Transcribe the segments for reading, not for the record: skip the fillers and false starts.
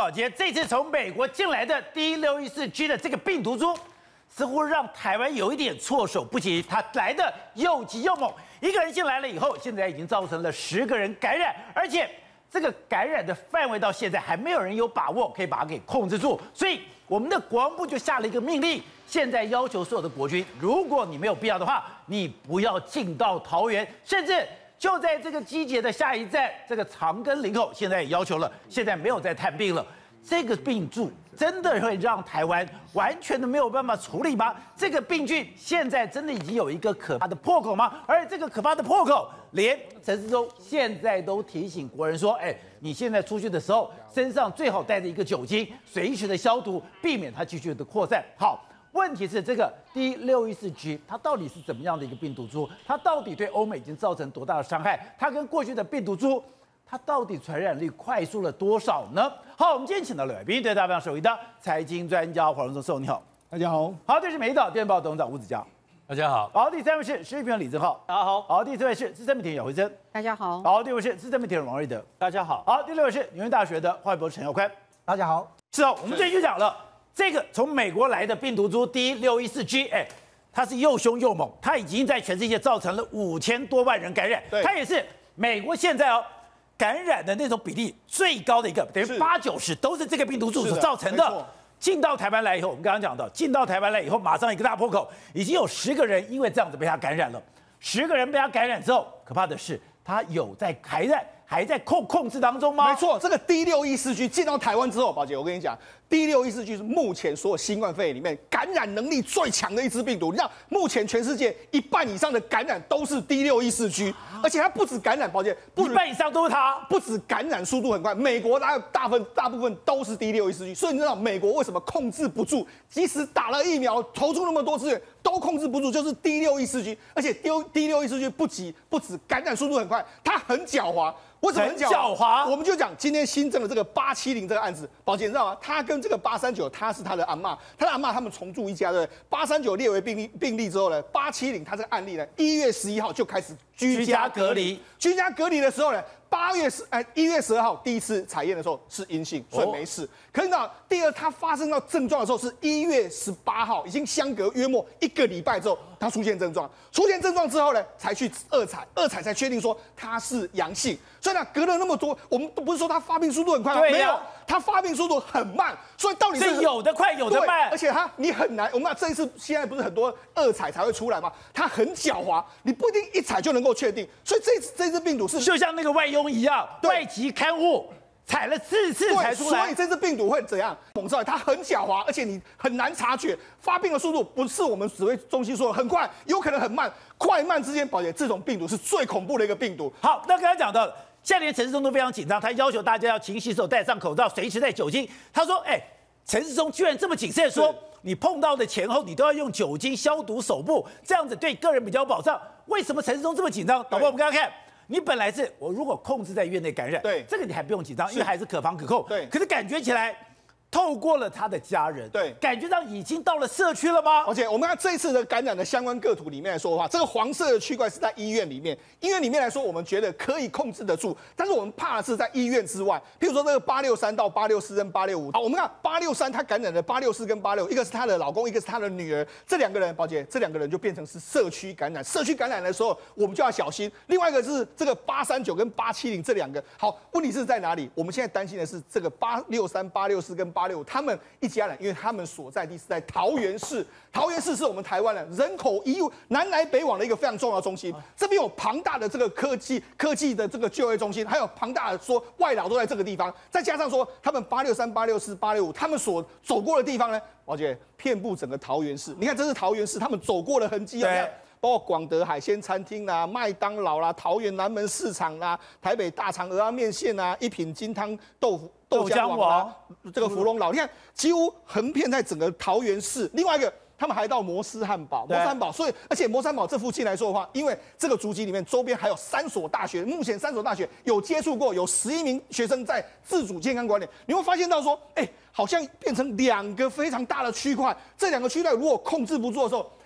保洁，这次从美国进来的D614G 的这个病毒株，似乎让台湾有一点措手不及。它来的又急又猛，一个人进来了以后，现在已经造成了10个人感染，而且这个感染的范围到现在还没有人有把握可以把它给控制住。所以我们的国防部就下了一个命令，现在要求所有的国军，如果你没有必要的话，你不要进到桃园，甚至就在这个机捷的下一站，这个长庚林口，现在也要求了，现在没有再探病了。这个病株真的会让台湾完全的没有办法处理吗？这个病菌现在真的已经有一个可怕的破口吗？而这个可怕的破口，连陈时中现在都提醒国人说：“你现在出去的时候，身上最好带着一个酒精，随时的消毒，避免它继续的扩散。”好。问题是这个D614G 它到底是怎么样的一个病毒株？它到底对欧美已经造成多大的伤害？它跟过去的病毒株，它到底传染力快速了多少呢？好，我们今天请到了来宾，对大家非常熟悉的财经专家黄荣忠，你好， 大家好。 好，这是美岛电报董事长吴子嘉， 大家好。 好，第3位是时事评论李正浩， 大家好。 好，第4位是资深媒体人姚慧珍， 大家好。 好，第5位是资深媒体人王瑞德， 大家好。 好，第6位是纽约大学的华语博士陈耀宽， 大家好。 是哦，我们最近就讲了。这个从美国来的病毒株 D614G， 它是又凶又猛，它已经在全世界造成了5000多万人感染，它也是美国现在感染的那种比例最高的一个，等于80-90%都是这个病毒株所造成的。进到台湾来以后，我们刚刚讲到，进到台湾来以后，马上一个大破口，已经有10个人因为这样子被它感染了。10个人被它感染之后，可怕的是，它还在控制当中吗？ 没错，这个 D614G 进到台湾之后，宝姐，我跟你讲，D614G 是目前所有新冠肺炎里面感染能力最强的一支病毒。你知道，目前全世界1半以上的感染都是 D614G，而且它不止感染，宝姐 ，1半以上都是它， 不止感染速度很快，美国大部分都是 D614G，所以你知道美国为什么控制不住？即使打了疫苗，投出那么多资源，都控制不住，就是 D614G， 而且 D614G 不止感染速度很快，它很狡猾。为什么很狡猾？我们就讲今天新增的这个870这个案子，宝姐你知道吗？他跟这个839，他是他的阿嬷，他们重住一家，对不对？839列为病例之后呢，870他这个案例呢，1月11号就开始居家隔离。居家隔离的时候呢，1月12号第一次采验的时候是阴性，所以没事。可是呢，第二他发生到症状的时候是1月18号，已经相隔约莫1个礼拜之后，他出现症状。出现症状之后呢，才去2采才确定说他是阳性。所以呢，隔了那么多，我们都不是说他发病速度很快吗？没有，他发病速度很慢。所以到底是有的快，有的慢。 而且你很难，我们这一次现在不是很多2采才会出来吗？他很狡猾，你不一定1采就能够确定。所以这支病毒是就像那个外佣一样，外籍看护采了4次才出来。 所以这支病毒会怎样？猛出来，它很狡猾，而且你很难察觉。发病的速度不是我们指挥中心说的很快，有可能很慢，快慢之间，宝姐，这种病毒是最恐怖的一个病毒。 好，那刚才讲到，现在连陈时中都非常紧张，他要求大家要勤洗手、戴上口罩、随时带酒精。他说：“陈时中居然这么谨慎，说你碰到的前后你都要用酒精消毒手部，这样子对个人比较有保障。为什么陈时中这么紧张？导播，我们刚刚看。”你本来是我如果控制在院内感染， 对这个你还不用紧张，因为还是可防可控。 对， 可是感觉起来，透过了他的家人， 对， 感觉上已经到了社区了吗？ 而且我们看这一次的感染的相关个图里面来说的话，这个黄色的区块是在医院里面，医院里面来说，我们觉得可以控制得住，但是我们怕的是在医院之外，譬如说这个863到864跟865。好，我们看863，他感染了864跟865，一个是她的老公，一个是她的女儿，这2个人，宝姐，这2个人就变成是社区感染。社区感染的时候，我们就要小心。另外一个是这个839跟870这2个。好，问题是在哪里？我们现在担心的是这个863、864跟865，他们一家人，因为他们所在地是在桃园市。桃园市是我们台湾人口南来北往的一个非常重要的中心。这边有庞大的这个科技的这个就业中心，还有庞大的说外劳都在这个地方。再加上说他们863、864、865，他们所走过的地方呢，宝姐遍布整个桃园市。你看，这是桃园市他们走过的痕迹啊。包括广德海鲜餐厅啦、麦当劳啦、桃园南门市场啦、台北大肠鹅啊面线啊、一品金汤豆浆王啦、这个芙蓉老，你看几乎横遍在整个桃园市。另外一个，他们还到摩斯汉堡，所以而且摩斯汉堡这附近来说的话，因为这个足迹里面周边还有3所大学，目前3所大学有接触过，有11名学生在自主健康管理。你会发现到说，好像变成2个非常大的区块，这2个区块如果控制不住的时候，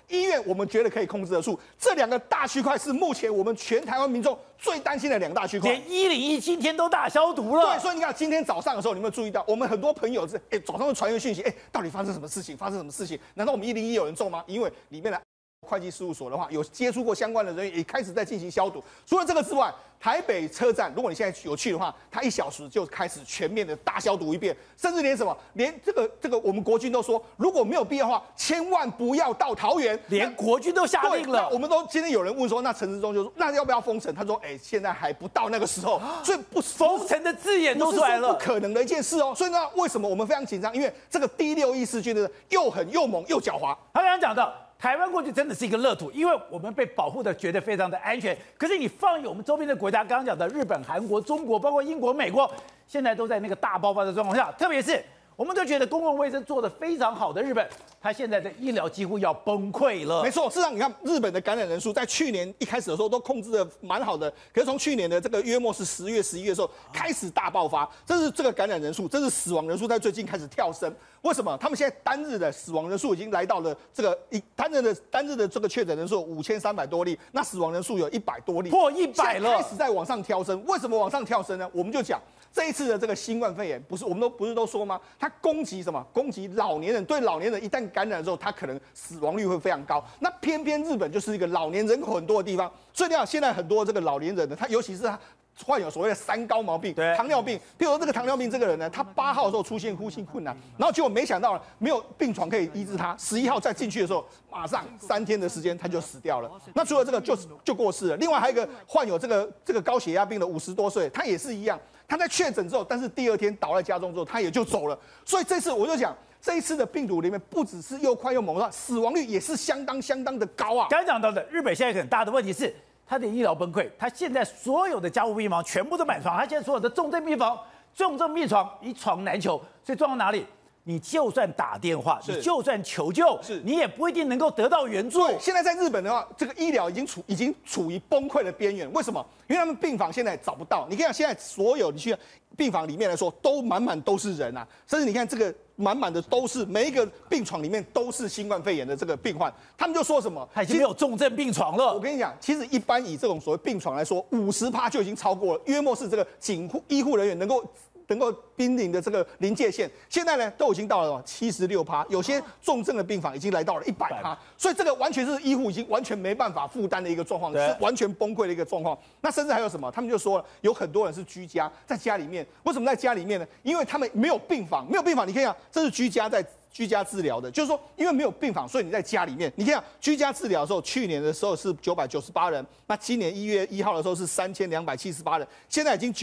医院我们觉得可以控制得住。这两个大区块是目前我们全台湾民众最担心的两大区块。 连101今天都大消毒了。 对，所以你看今天早上的时候，你有没有注意到，我们很多朋友是早上会传一个讯息，到底发生什么事情？发生什么事情？难道我们101有人中吗？因为里面的会计事务所的话，有接触过相关的人员，也开始在进行消毒。除了这个之外，台北车站，如果你现在有去的话，它1小时就开始全面的大消毒一遍，甚至连什么，连这个我们国军都说，如果没有必要的话，千万不要到桃园。 连国军都下令了。 我们都今天有人问说，那陈时中就说，那要不要封城？他说，现在还不到那个时候，所以不封城的字眼都出来了， 不可能的一件事哦。所以呢，为什么我们非常紧张？因为这个第614军的又狠又猛又狡猾。 他刚刚讲到。台湾过去真的是一个乐土，因为我们被保护的觉得非常的安全。可是你放眼我们周边的国家，刚刚讲的日本、韩国、中国，包括英国、美国，现在都在那个大爆发的状况下，特别是我们都觉得公共卫生做得非常好的日本，它现在的医疗几乎要崩溃了。 没错，事实上你看日本的感染人数在去年一开始的时候都控制的蛮好的，可是从去年的这个约莫是10月、11月的时候开始大爆发，这是这个感染人数，这是死亡人数在最近开始跳升。为什么？他们现在单日的死亡人数已经来到了这个单日的这个确诊人数5300多例，那死亡人数有100多例， 破100了， 开始在往上跳升。为什么往上跳升呢？我们就讲这一次的这个新冠肺炎，我们不是都说吗？它攻击什么？攻击老年人，对老年人一旦感染之后，他可能死亡率会非常高。那偏偏日本就是一个老年人口很多的地方，所以你看现在很多这个老年人呢，他尤其是他患有所谓的3高毛病，糖尿病。譬如说这个糖尿病这个人呢，他8号的时候出现呼吸困难，然后结果没想到没有病床可以医治他，11号再进去的时候，马上3天的时间他就死掉了。那除了这个就过世了。另外还有一个患有这个高血压病的50多岁，他也是一样，他在确诊之后，但是第2天倒在家中之后，他也就走了。所以这次我就讲。这一次的病毒里面，不只是又快又猛，死亡率也是相当的高啊。 刚刚讲到的，日本现在很大的问题是，它的医疗崩溃，它现在所有的加护病房全部都满床，它现在所有的重症病房、重症病床一床难求，所以状况哪里？你就算打电话，你就算求救，你也不一定能够得到援助。 现在在日本的话，这个医疗已经处于崩溃的边缘。为什么？因为他们病房现在找不到。你看现在所有你去病房里面来说，都满都是人啊，甚至你看这个满的都是每一个病床里面都是新冠肺炎的这个病患。他们就说什么？ 他已经没有重症病床了。 我跟你讲，其实一般以这种所谓病床来说，50%就已经超过了，约莫是这个医护人员能够濒临的这个临界线，现在呢都已经到了76%，有些重症的病房已经来到了100%，所以这个完全是医护已经完全没办法负担的一个状况，是完全崩溃的一个状况。那甚至还有什么？他们就说了，有很多人是居家，在家里面。为什么在家里面呢？因为他们没有病房，你可以看，这是居家治疗的，就是说，因为没有病房，所以你在家里面。你看居家治疗的时候，去年的时候是998人，那今年1月1号的时候是3278人，现在已经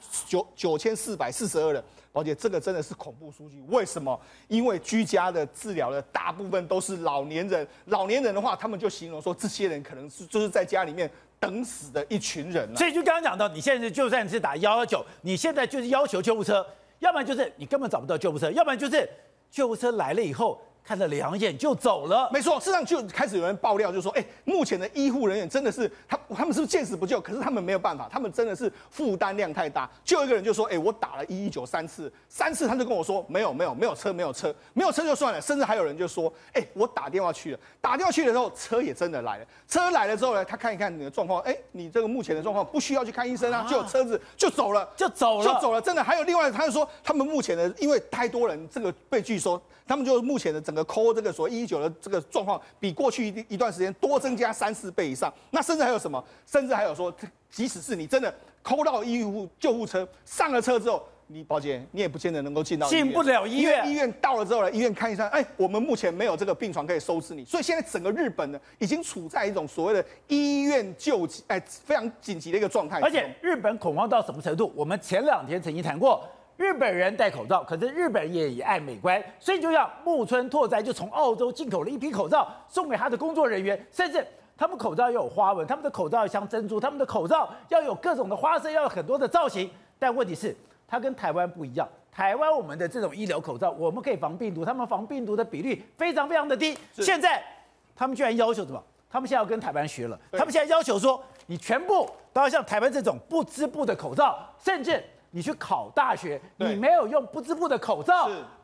9442人。宝姐，这个真的是恐怖数据。为什么？因为居家的治疗的大部分都是老年人。老年人的话，他们就形容说，这些人可能就是在家里面等死的一群人。 所以就刚刚讲到，你现在就算是打119，你现在就是要求救护车，要不然就是你根本找不到救护车，要不然就是救护车来了以后看了2眼就走了。 没错，事实上就开始有人爆料，就说，目前的医护人员真的是他们是不是见死不救？可是他们没有办法，他们真的是负担量太大。就有一个人就说，我打了1193次他就跟我说，没有车就算了，甚至还有人就说，我打电话去了的时候，车也真的来了。车来了之后呢，他看一看你的状况，你这个目前的状况不需要去看医生啊，就有车子就走了，真的。还有另外，他就说他们目前的，因为太多人这个被拒收，他们就目前的整个call这个所谓119的这个状况，比过去一段时间多增加3、4倍以上。那甚至还有什么？甚至还有说，即使是你真的call到救护车，上了车之后，宝姐，你也不见得能够进不了医院。 医院到了之后呢，医院看医生，我们目前没有这个病床可以收治你。所以现在整个日本呢，已经处在一种所谓的医院救急，非常紧急的一个状态。 而且日本恐慌到什么程度？我们前2天曾经谈过。日本人戴口罩，可是日本人也爱美观，所以就像木村拓哉就从澳洲进口了一批口罩送给他的工作人员，甚至他们口罩要有花纹，他们的口罩要像珍珠，他们的口罩要有各种的花色，要有很多的造型。但问题是，它跟台湾不一样，台湾我们的这种医疗口罩，我们可以防病毒，他们防病毒的比率非常的低。现在他们居然要求什么？他们现在要跟台湾学了，他们现在要求说，你全部都要像台湾这种不织布的口罩，甚至你去考大学，你没有用不织布的口罩，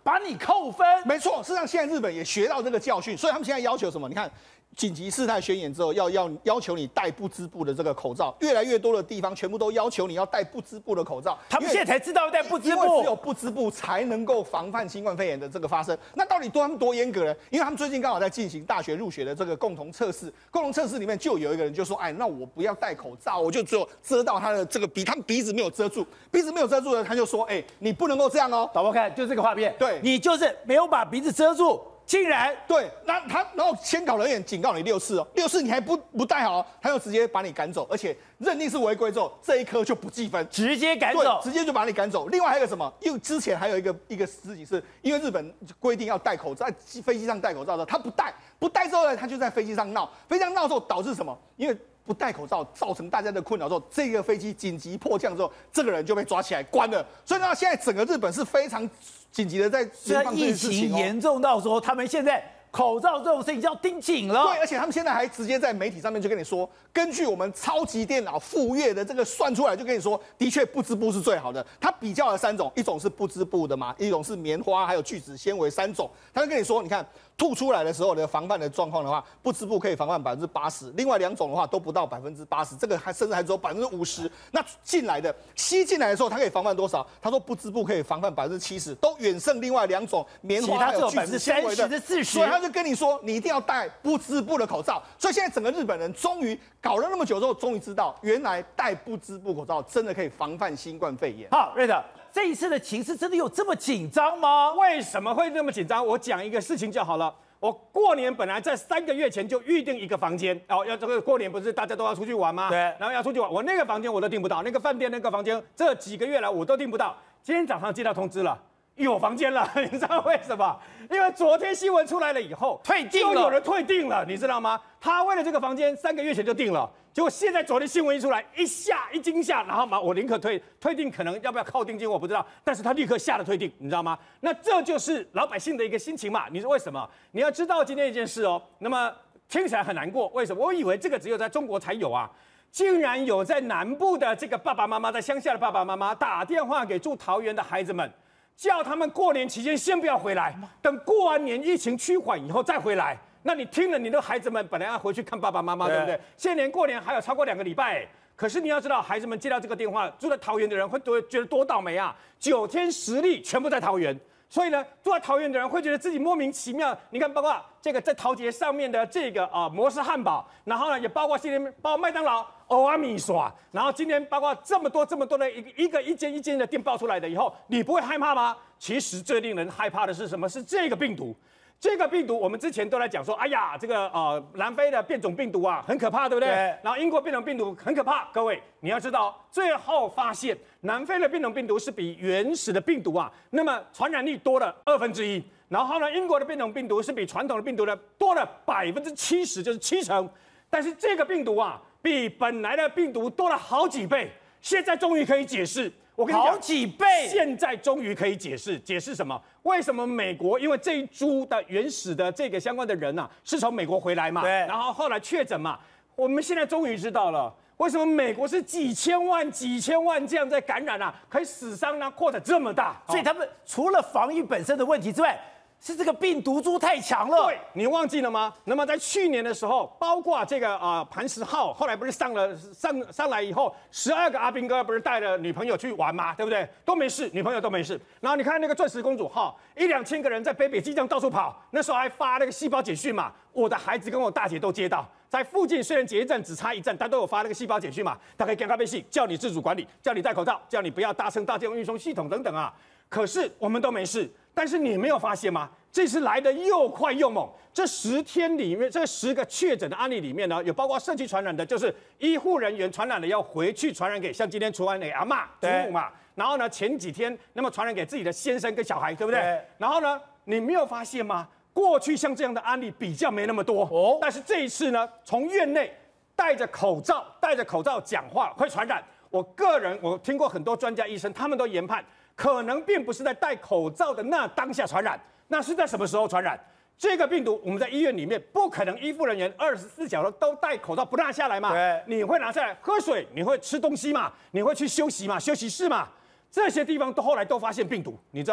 把你扣分。 没错，事实上现在日本也学到这个教训，所以他们现在要求什么？你看。紧急事态宣言之后，要求你戴不织布的这个口罩，越来越多的地方全部都要求你要戴不织布的口罩。 他们现在才知道要戴不织布， 因为只有不织布才能够防范新冠肺炎的这个发生。那到底他们多严格呢？因为他们最近刚好在进行大学入学的这个共同测试，共同测试里面就有一个人就说：“哎，那我不要戴口罩，我就只有遮到他的这个他们鼻子没有遮住，鼻子没有遮住的，他就说：哎，你不能够这样哦。” 导播看，就这个画面， 对你就是没有把鼻子遮住。竟然对，然后监考人员警告你6次哦，6次你还不戴好，他就直接把你赶走，而且认定是违规之后，这一科就不计分， 直接赶走， 直接就把你赶走。另外还有个什么？因为之前还有一个事情是，因为日本规定要戴口罩，在飞机上戴口罩的时候，他不戴之后呢，他就在飞机上闹，飞机上闹之后导致什么？因为不戴口罩造成大家的困扰之后，这个飞机紧急迫降之后，这个人就被抓起来关了。所以呢，现在整个日本是非常紧急的在严防这件事情。 疫情严重到说，他们现在口罩这种事情就要盯紧了。 对，而且他们现在还直接在媒体上面就跟你说，根据我们超级电脑傅阅的这个算出来，就跟你说，的确不织布是最好的。他比较了3种，一种是不织布的嘛，一种是棉花，还有聚酯纤维3种。他就跟你说，你看。吐出来的时候的防范的状况的话，不织布可以防范80%，另外2种的话都不到80%，这个甚至还只有50%。那吸进来的时候，它可以防范多少？他说不织布可以防范70%，都远胜另外2种棉花还有聚酯纤维的 40%。 所以他就跟你说，你一定要戴不织布的口罩。所以现在整个日本人终于搞了那么久之后，终于知道原来戴不织布口罩真的可以防范新冠肺炎。 好，瑞德。这一次的情势真的有这么紧张吗？ 为什么会那么紧张？我讲一个事情就好了。我过年本来在3个月前就预定一个房间，要这个过年不是大家都要出去玩吗？ 对， 然后要出去玩，我那个房间我都订不到，那个饭店那个房间这几个月来我都订不到。今天早上接到通知了，有房间了，你知道为什么？因为昨天新闻出来了以后， 退订了， 就有人退订了，你知道吗？他为了这个房间3个月前就订了。结果现在昨天新闻一出来，一惊吓，然后我宁可退订，可能要不要靠定金我不知道，但是他立刻下了退订，你知道吗？那这就是老百姓的一个心情嘛。你说为什么？你要知道今天一件事哦，那么听起来很难过，为什么？我以为这个只有在中国才有啊，竟然有在南部的这个爸爸妈妈，在乡下的爸爸妈妈打电话给住桃园的孩子们，叫他们过年期间先不要回来，等过完年疫情趋缓以后再回来。那你听了，你的孩子们本来要回去看爸爸妈妈，对不对？现在连过年还有超过2个礼拜，可是你要知道，孩子们接到这个电话，住在桃园的人会觉得多倒霉啊！9天10例全部在桃园，所以呢，住在桃园的人会觉得自己莫名其妙。你看，包括这个在桃捷上面的这个摩斯汉堡，然后呢，也包括今天包括麦当劳、欧阿米耍，然后今天包括这么多的一间一间的店爆出来的以后，你不会害怕吗？其实最令人害怕的是什么？是这个病毒。这个病毒，我们之前都来讲说，哎呀，这个南非的变种病毒啊，很可怕，对不对？对。然后英国变种病毒很可怕，各位你要知道，最后发现南非的变种病毒是比原始的病毒啊，那么传染力多了1/2。然后呢，英国的变种病毒是比传统的病毒呢多了70%，就是70%。但是这个病毒啊，比本来的病毒多了好几倍。现在终于可以解释。我跟你讲， 好几倍， 现在终于可以解释什么？为什么美国？因为这一株的原始的这个相关的人啊，是从美国回来嘛， 对， 然后后来确诊嘛，我们现在终于知道了，为什么美国是几千万这样在感染啊，可以死伤呢扩展这么大？ 所以他们除了防疫本身的问题之外，是这个病毒株太强了。 对，你忘记了吗？那么在去年的时候，包括这个磐石号，后来不是上来以后，12个阿兵哥不是带着女朋友去玩吗？对不对？都没事，女朋友都没事。然后你看那个钻石公主哈，1、2千个人在北极这样到处跑，那时候还发那个细胞简讯嘛，我的孩子跟我大姐都接到，在附近虽然捷运站只差1站，但都有发那个细胞简讯嘛，他可以给他微信，叫你自主管理，叫你戴口罩，叫你不要搭乘大众运输系统等等啊。可是我们都没事。但是你没有发现吗？这次来的又快又猛。这10天里面，这10个确诊的案例里面呢，有包括社区传染的，就是医护人员传染了要回去传染给，像今天传染给阿嬷、祖母嘛。然后呢，前几天那么传染给自己的先生跟小孩，对不对？然后呢，你没有发现吗？过去像这样的案例比较没那么多哦，但是这一次呢，从院内戴着口罩讲话会传染。我听过很多专家医生，他们都研判。可能并不是在戴口罩的那当下传染，那是在什么时候传染？这个病毒我们在医院里面不可能医护人员24小时都戴口罩不拿下来嘛？对，你会拿下来喝水，你会吃东西嘛？你会去休息嘛？休息室嘛？这些地方后来都发现病毒，你知道吗？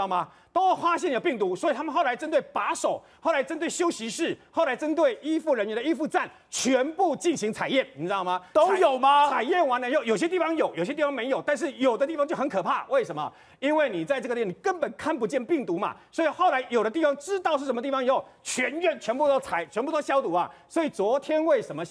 都发现有病毒，所以他们后来针对把手，后来针对休息室，后来针对医护人员的医护站，全部进行采验，你知道吗？ 都有吗？ 采验完了以后，有些地方有，有些地方没有，但是有的地方就很可怕。为什么？因为你在这个地方你根本看不见病毒嘛，所以后来有的地方知道是什么地方以后，全院全部都全部都消毒啊。所以昨天为什么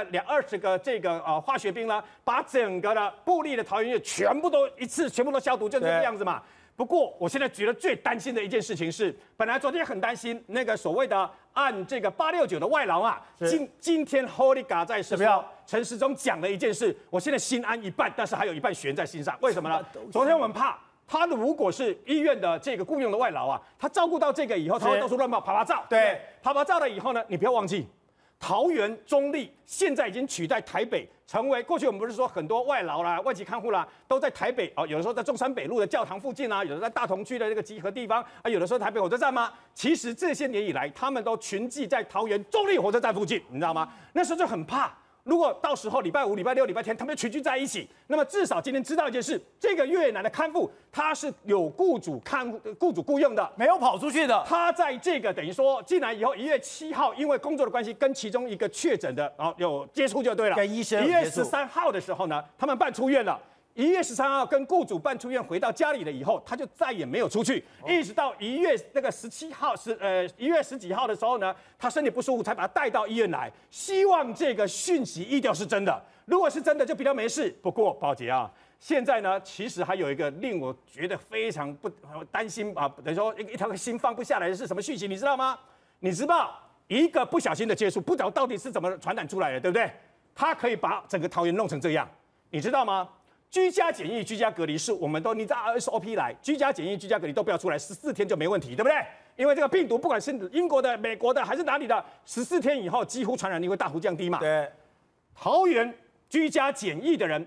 20个这个化学兵呢，把整个的部立的桃园院全部都消毒，就是这个样子嘛。不过我现在觉得最担心的一件事情是，本来昨天很担心那个所谓的按这个869的外劳啊，今天 Holy God 在陈时中讲了一件事，我现在心安一半，但是还有一半悬在心上。为什么呢？昨天我们怕他如果是医院的这个雇佣的外劳啊，他照顾到这个以后，他会到处乱跑爬照。对，爬照了以后呢，你不要忘记。桃园中立现在已经取代台北，成为过去我们不是说很多外劳啦、外籍看护啦，都在台北有的时候在中山北路的教堂附近啊，有的在大同区的这个集合地方啊，有的时候台北火车站吗？其实这些年以来，他们都群聚在桃园中立火车站附近，你知道吗？那时候就很怕。如果到时候礼拜五、礼拜六、礼拜天他们群聚在一起，那么至少今天知道一件事：这个越南的看护他是有雇主雇佣的， 没有跑出去的。 他在这个等于说进来以后，1月7号因为工作的关系跟其中一个确诊的有接触就对了， 跟医生 1月13号的时候呢，他们办出院了。1月13号跟雇主办出院，回到家里了以后，他就再也没有出去，一直到1月17号1月10几号的时候呢，他身体不舒服才把他带到医院来，希望这个讯息一定是真的。如果是真的，就比较没事。不过宝杰啊，现在呢，其实还有一个令我觉得非常担心啊，等于说一条心放不下来的是什么讯息，你知道吗？你知道一个不小心的接触，不知道到底是怎么传染出来的，对不对？他可以把整个桃园弄成这样，你知道吗？居家检疫、居家隔离是我们都你照 SOP 来，居家检疫、居家隔离都不要出来，14天就没问题，对不对？因为这个病毒不管是英国的、美国的还是哪里的，14天以后几乎传染力会大幅降低嘛。 对， 桃园居家检疫的人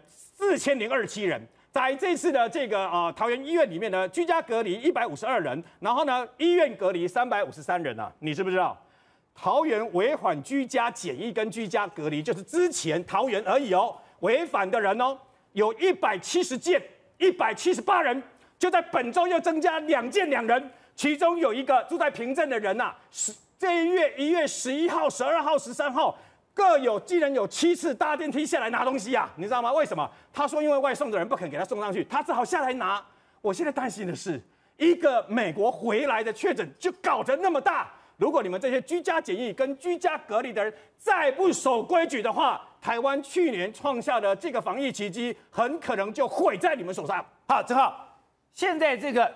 4027人，在这次的这个桃园医院里面呢，居家隔离152人，然后呢医院隔离353人啊，你知不知道？桃园违反居家检疫跟居家隔离，就是之前桃园而已哦，违反的人哦。有170件，178人，就在本周又增加2件2人，其中有一个住在平镇的人呐，这1月11号、12号、13号竟然有7次搭电梯下来拿东西啊，你知道吗？为什么？他说因为外送的人不肯给他送上去，他只好下来拿。我现在担心的是，一个美国回来的确诊就搞得那么大。如果你们这些居家检疫跟居家隔离的人再不守规矩的话，台湾去年创下的这个防疫奇迹，很可能就毁在你们手上。 好，正好，现在这个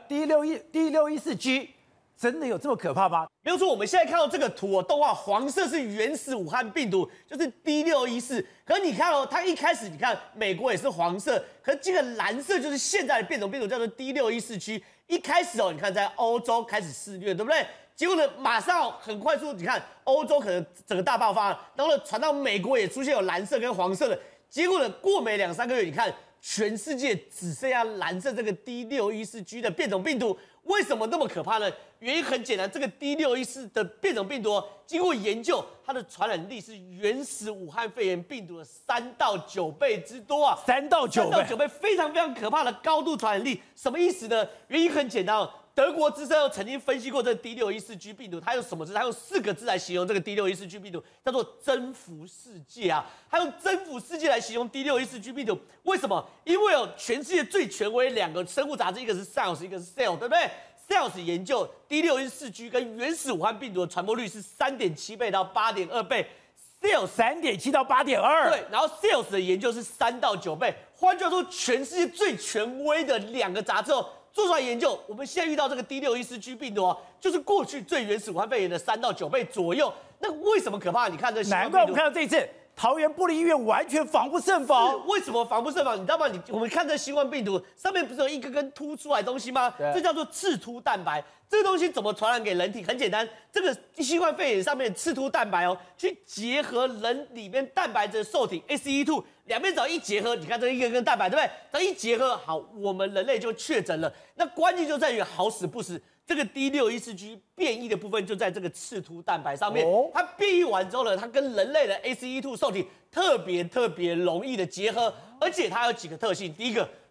D614G 真的有这么可怕吗？ 没有错，我们现在看到这个图动画黄色是原始武汉病毒，就是 D614。可是你看它一开始你看美国也是黄色，可是这个蓝色就是现在的变种病毒，叫做 D614G。一开始你看在欧洲开始肆虐，对不对？结果呢，马上很快速，你看欧洲可能整个大爆发了，然后呢传到美国也出现有蓝色跟黄色的，结果呢过没2-3个月，你看全世界只剩下蓝色这个 D614G 的变种病毒，为什么那么可怕呢？原因很简单，这个 D614的变种病毒经过研究，它的传染力是原始武汉肺炎病毒的3到9倍之多啊 ，3到9倍， 非常非常可怕的高度传染力。什么意思呢？原因很简单哦。德国之声曾经分析过这个 D614G 病毒，它用什么字？它用4个字来形容这个 D614G 病毒，叫做征服世界啊！它用征服世界来形容 D614G 病毒，为什么？因为全世界最权威2个生物杂志，一个是 Science， 一个是 Cell， 对不对？Science 研究 D614G 跟原始武汉病毒的传播率是3.7倍到8.2倍 ，Cell 3.7到8.2。 对，然后 Science 的研究是3到9倍。换句话说，全世界最权威的2个杂志做出来研究，我们现在遇到这个 D614G 病毒就是过去最原始武汉肺炎的3到9倍左右。那为什么可怕？你看这新冠病毒， 难怪我们看到这一次桃园部立医院完全防不胜防。 为什么防不胜防？你知道吗？我们看这新冠病毒上面不是有一根根凸出来的东西吗？这叫做刺突蛋白。这个东西怎么传染给人体？很简单，这个新冠肺炎上面的刺突蛋白去结合人里面蛋白质的受体 ACE2，两边只要一结合，你看这一根根蛋白，对不对？只要一结合，好，我们人类就确诊了。那关键就在于好死不死，这个 D614G 变异的部分就在这个刺突蛋白上面。它变异完之后呢，它跟人类的 ACE2 受体特别容易的结合，而且它有几个特性。第一个，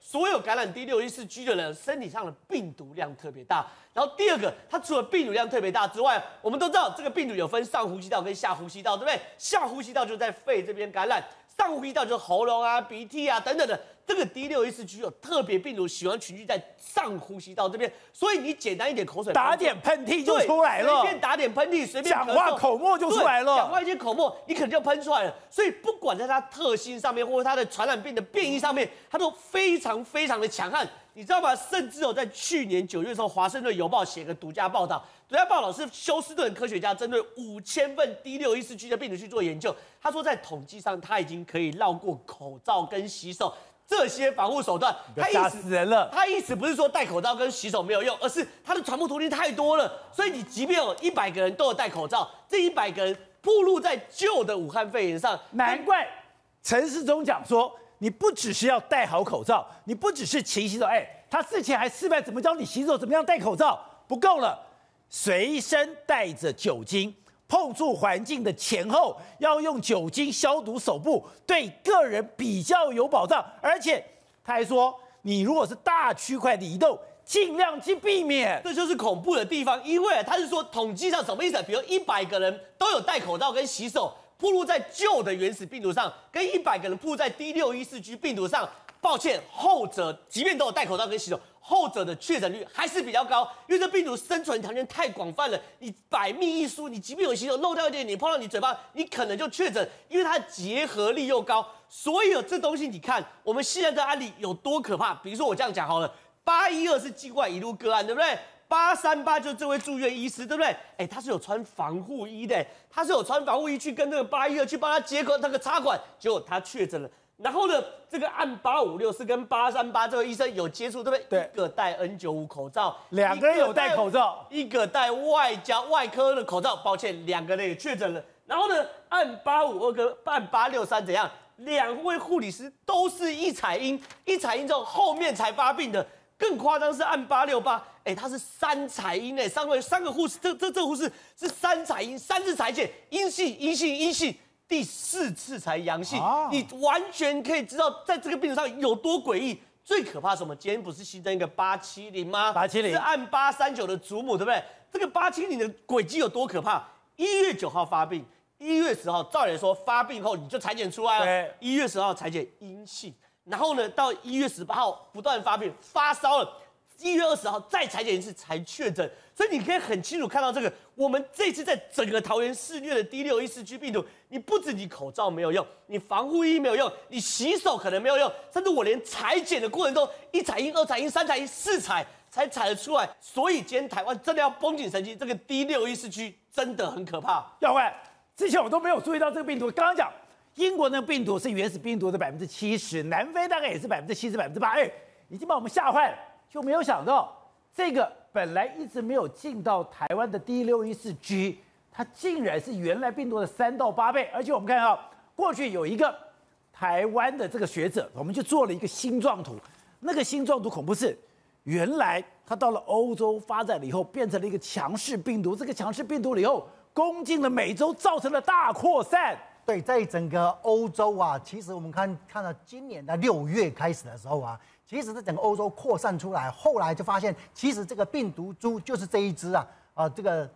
所有感染D614G 的人身体上的病毒量特别大。然后第二个，它除了病毒量特别大之外，我们都知道这个病毒有分上呼吸道跟下呼吸道，对不对？下呼吸道就在肺这边感染，上呼吸道就是喉咙啊、鼻涕啊等等的。这个D614G 有特别病毒喜欢群聚在上呼吸道这边，所以你简单一点口水打点喷嚏就出来了， 随便打点喷嚏，随便讲话口沫就出来了， 讲话一些口沫，你可能就喷出来了。所以不管在它特性上面，或者它的传染病的变异上面，它都非常非常的强悍。你知道吗？甚至在去年9月的时候，《华盛顿邮报》写个独家报道，独家报道是休斯顿科学家针对5000份D614G 的病毒去做研究。他说，在统计上，他已经可以绕过口罩跟洗手这些防护手段。他吓死人了！ 他意思不是说戴口罩跟洗手没有用，而是它的传播途径太多了。所以你即便有100个人都有戴口罩，这100个人暴露在旧的武汉肺炎上， 难怪陈时中讲说，你不只是要戴好口罩，你不只是勤洗手，他事前还示范怎么教你洗手，怎么样戴口罩，不够了，随身带着酒精。碰触环境的前后要用酒精消毒手部，对个人比较有保障。而且他还说，你如果是大区块的移动，尽量去避免。 这就是恐怖的地方，因为他是说统计上什么意思？比如100个人都有戴口罩跟洗手，暴露在旧的原始病毒上，跟100个人暴露在D614G 病毒上。抱歉，后者即便都有戴口罩跟洗手，后者的确诊率还是比较高，因为这病毒生存条件太广泛了。你百密一疏，你即便有洗手漏掉一点，你碰到你嘴巴，你可能就确诊，因为它的结合力又高。所以这东西你看，我们现在的案例有多可怕？比如说我这样讲好了，812是境外移入个案，对不对？838就是这位住院医师，对不对？他是有穿防护衣的，他是有穿防护衣去跟这个812去帮他接口那个插管，结果他确诊了。然后呢，这个案856是跟838这位医生有接触，对不对？ 对， 一个戴 N95 口罩 ，2个人有戴口罩， 一个戴外科的口罩。抱歉，2个人也确诊了。然后呢，案852跟案863怎样？2位护理师都是一采阴之后后面才发病的。更夸张是案868，他是3采阴3个护士，这护士是3采阴，3次采检阴性。第4次才阳性，你完全可以知道在这个病毒上有多诡异。最可怕是什么？今天不是新增一个870吗？870是案839的祖母，对不对？这个870的轨迹有多可怕？1月9号发病，1月10号，照理来说发病后你就采检出来了，1月10号采检阴性，然后呢到1月18号不断发病，发烧了。1月20号再采检一次才确诊，所以你可以很清楚看到这个。我们这次在整个桃园肆虐的D614G 病毒，你不止你口罩没有用，你防护衣没有用，你洗手可能没有用，甚至我连采检的过程中1采阴、2采阴、3采阴、4采才采得出来。所以今天台湾真的要绷紧神经，这个 D614G 真的很可怕。 要不然之前我都没有注意到这个病毒，刚刚讲英国那个病毒是原始病毒的70%，南非大概也是70%、80%，已经把我们吓坏了。就没有想到，这个本来一直没有进到台湾的D614G，它竟然是原来病毒的3到8倍。而且我们看到，过去有一个台湾的这个学者，我们就做了一个星状图。那个星状图恐怖是，原来它到了欧洲发展了以后，变成了一个强势病毒。这个强势病毒了以后，攻进了美洲，造成了大扩散。 对，在整个欧洲啊，其实我们看到今年的6月开始的时候啊。其实，在整个欧洲扩散出来，后来就发现，其实这个病毒株就是这一只这个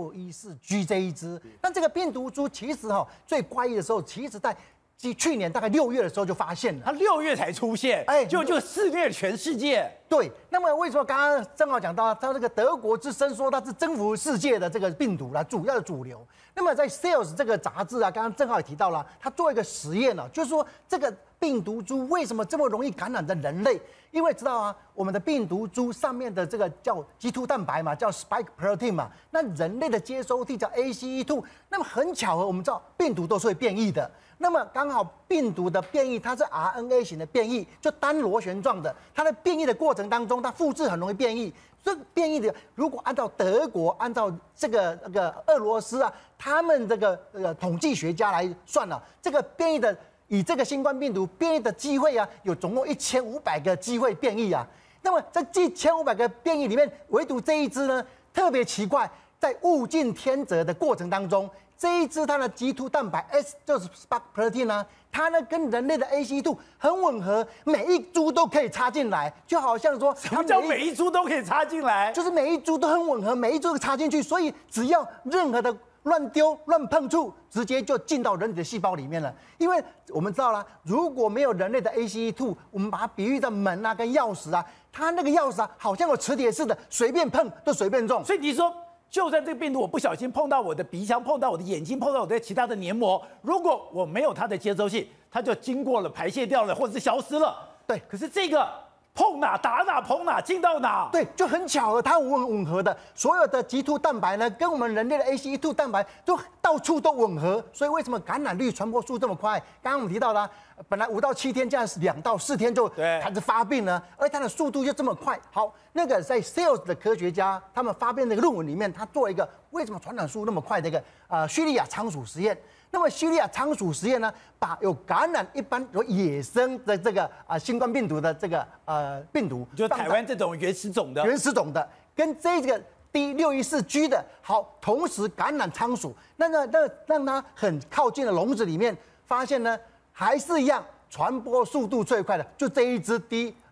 D614G 这一只。但这个病毒株其实最怪异的时候，其实在去年大概6月的时候就发现了， 它6月才出现，就肆虐全世界。 对，那么为什么刚刚正好讲到它这个德国之声说它是征服世界的这个病毒啦，主要的主流。那么在 Sales 这个杂志刚刚正好也提到了，他做一个实验就是说这个病毒株为什么这么容易感染的人类？因为知道我们的病毒株上面的这个叫基突蛋白嘛，叫 spike protein 嘛，那人类的接收体叫 ACE2。那么很巧合，我们知道病毒都是会变异的。那么刚好病毒的变异，它是 RNA 型的变异，就单螺旋状的。它的变异的过程当中，它复制很容易变异。这变异的，如果按照德国，按照这个俄罗斯他们这个统计学家来算这个变异的，以这个新冠病毒变异的机会有总共1500个机会变异那么在1500个变异里面，唯独这一支呢特别奇怪，在物竞天择的过程当中。 这一支它的棘突蛋白 S 就是 Spike protein 呢，它呢跟人类的 ACE2 很吻合，每一株都可以插进来，就好像说什么叫每一株都可以插进来？ 就是每一株都很吻合，每一株都插进去，所以只要任何的乱丢、乱碰触，直接就进到人体的细胞里面了。因为我们知道啦，如果没有人类的 ACE2，我们把它比喻成门啊跟钥匙啊，它那个钥匙啊好像有磁铁似的，随便碰都随便中。 所以你说，就算这个病毒我不小心碰到我的鼻腔、碰到我的眼睛、碰到我的其他的黏膜，如果我没有它的接收器，它就经过了、排泄掉了，或者是消失了。 对， 可是这个碰哪打哪，碰哪进到哪。 对，就很巧合，它吻合的，所有的棘突蛋白呢，跟我们人类的 ACE2 蛋白都到处都吻合，所以为什么感染率、传播速这么快？刚刚我们提到的，本来5到7天，这样是2到4天就开始发病呢，而它的速度就这么快。好，那个在 Sales 的科学家他们发表那个论文里面，他做一个为什么传染速度那么快的一个叙利亚仓鼠实验。那么叙利亚仓鼠实验呢，把有感染一般有野生的这个新冠病毒的这个病毒， 就台湾这种原始种的， 跟这个 D614G 的好同时感染仓鼠，那让它很靠近的笼子里面，发现呢还是一样传播速度最快的，就这一只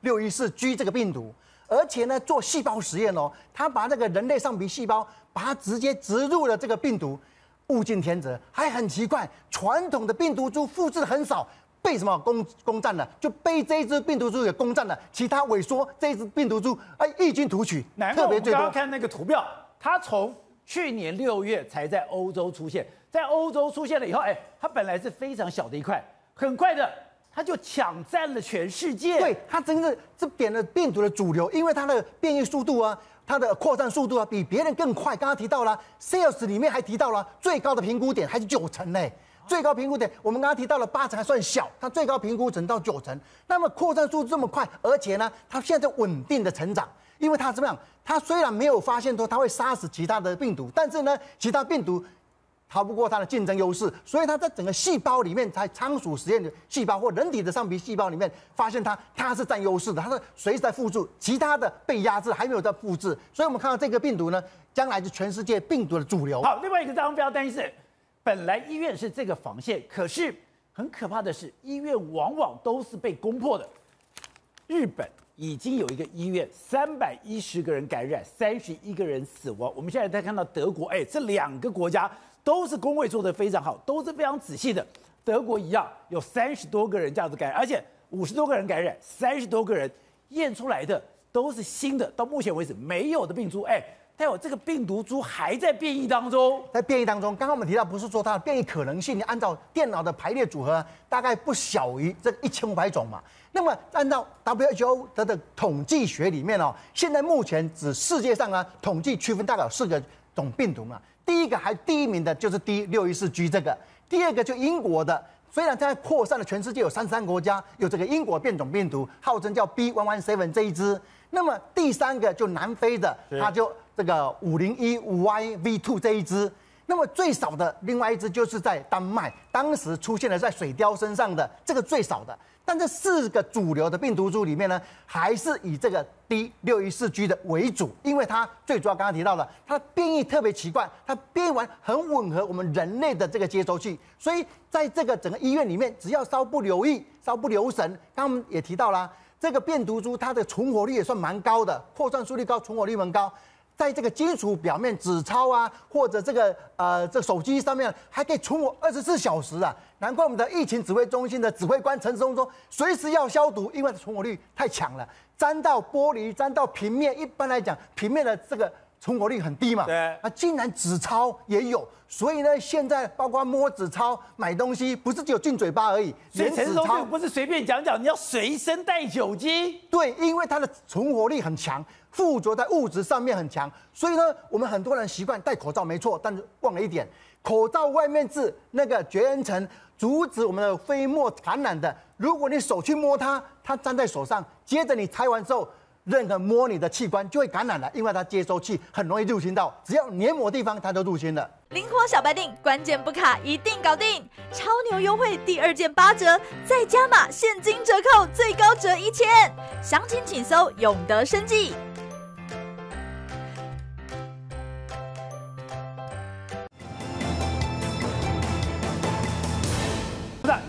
D614G 这个病毒，而且呢做细胞实验哦，他把那个人类上皮细胞，把它直接植入了这个病毒。物竞天择，还很奇怪，传统的病毒株复制很少，被什么攻占了？就被这一只病毒株给攻占了，其他萎缩，这一只病毒株异军突起， 特别最多。刚刚看那个图表，它从去年6月才在欧洲出现，在欧洲出现了以后，它本来是非常小的一块，很快的它就抢占了全世界。 对，它真是这点的病毒的主流，因为它的变异速度啊。它的扩散速度啊，比别人更快。刚刚提到了 ，Sales 里面还提到了最高的评估点还是9成嘞。最高评估点，我们刚刚提到了8成还算小，它最高评估只能到9成。那么扩散速度这么快，而且呢，它现在稳定的成长，因为它怎么样？它虽然没有发现说它会杀死其他的病毒，但是呢，其他病毒逃不过它的竞争优势，所以它在整个细胞里面，在仓鼠实验的细胞或人体的上皮细胞里面，发现它是占优势的，它是随时在复制，其他的被压制，还没有在复制。所以我们看到这个病毒呢，将来是全世界病毒的主流。 好，另外一个大家非常担心是，本来医院是这个防线，可是很可怕的是，医院往往都是被攻破的。日本已经有一个医院310个人感染，31个人死亡。我们现在在看到德国，这2个国家。都是工位做得非常好，都是非常仔细的。德国一样有30多个人这样子感染，而且50多个人感染，30多个人验出来的都是新的，到目前为止没有的病株。但有这个病毒株还在变异当中， 刚刚我们提到不是说它的变异可能性，你按照电脑的排列组合，大概不小于这1500种嘛。那么按照 WHO 的统计学里面哦，现在目前指世界上呢统计区分大概有4个种病毒嘛。第一名的就是 D614G 这个，第二个就英国的，虽然它扩散了全世界有33国家，有这个英国变种病毒，号称叫 B117这一支。那么第3个就南非的，它就这个501Y-V2这一支。那么最少的另外一支就是在丹麦，当时出现了在水貂身上的这个最少的。但这4个主流的病毒株里面呢，还是以这个 D614G 的为主，因为它最主要刚刚提到了，它的变异特别奇怪，它变异完很吻合我们人类的这个接收器，所以在这个整个医院里面，只要稍不留意、稍不留神，刚刚我们也提到了，这个病毒株它的存活率也算蛮高的，扩散速率高，存活率蛮高。在这个金属表面纸钞啊，或者这个手机上面还可以存活24小时啊！难怪我们的疫情指挥中心的指挥官陈时中说，随时要消毒，因为存活率太强了，沾到玻璃、沾到平面，一般来讲平面的这个存活率很低嘛。 对。 竟然纸钞也有，所以呢，现在包括摸纸钞、买东西，不是只有进嘴巴而已， 所以陈时中这个不是随便讲讲，你要随身带酒精。 对，因为它的存活率很强。附着在物质上面很强，所以呢，我们很多人习惯戴口罩没错，但是忘了一点，口罩外面是那个绝缘层，阻止我们的飞沫感染的。如果你手去摸它，它粘在手上，接着你拆完之后，任何摸你的器官就会感染了，因为它接收器很容易入侵到，只要黏膜地方它就入侵了。 灵活小白定，关键不卡，一定搞定！超牛优惠，第2件8折，再加码现金折扣，最高折1000。详情请搜永德生技。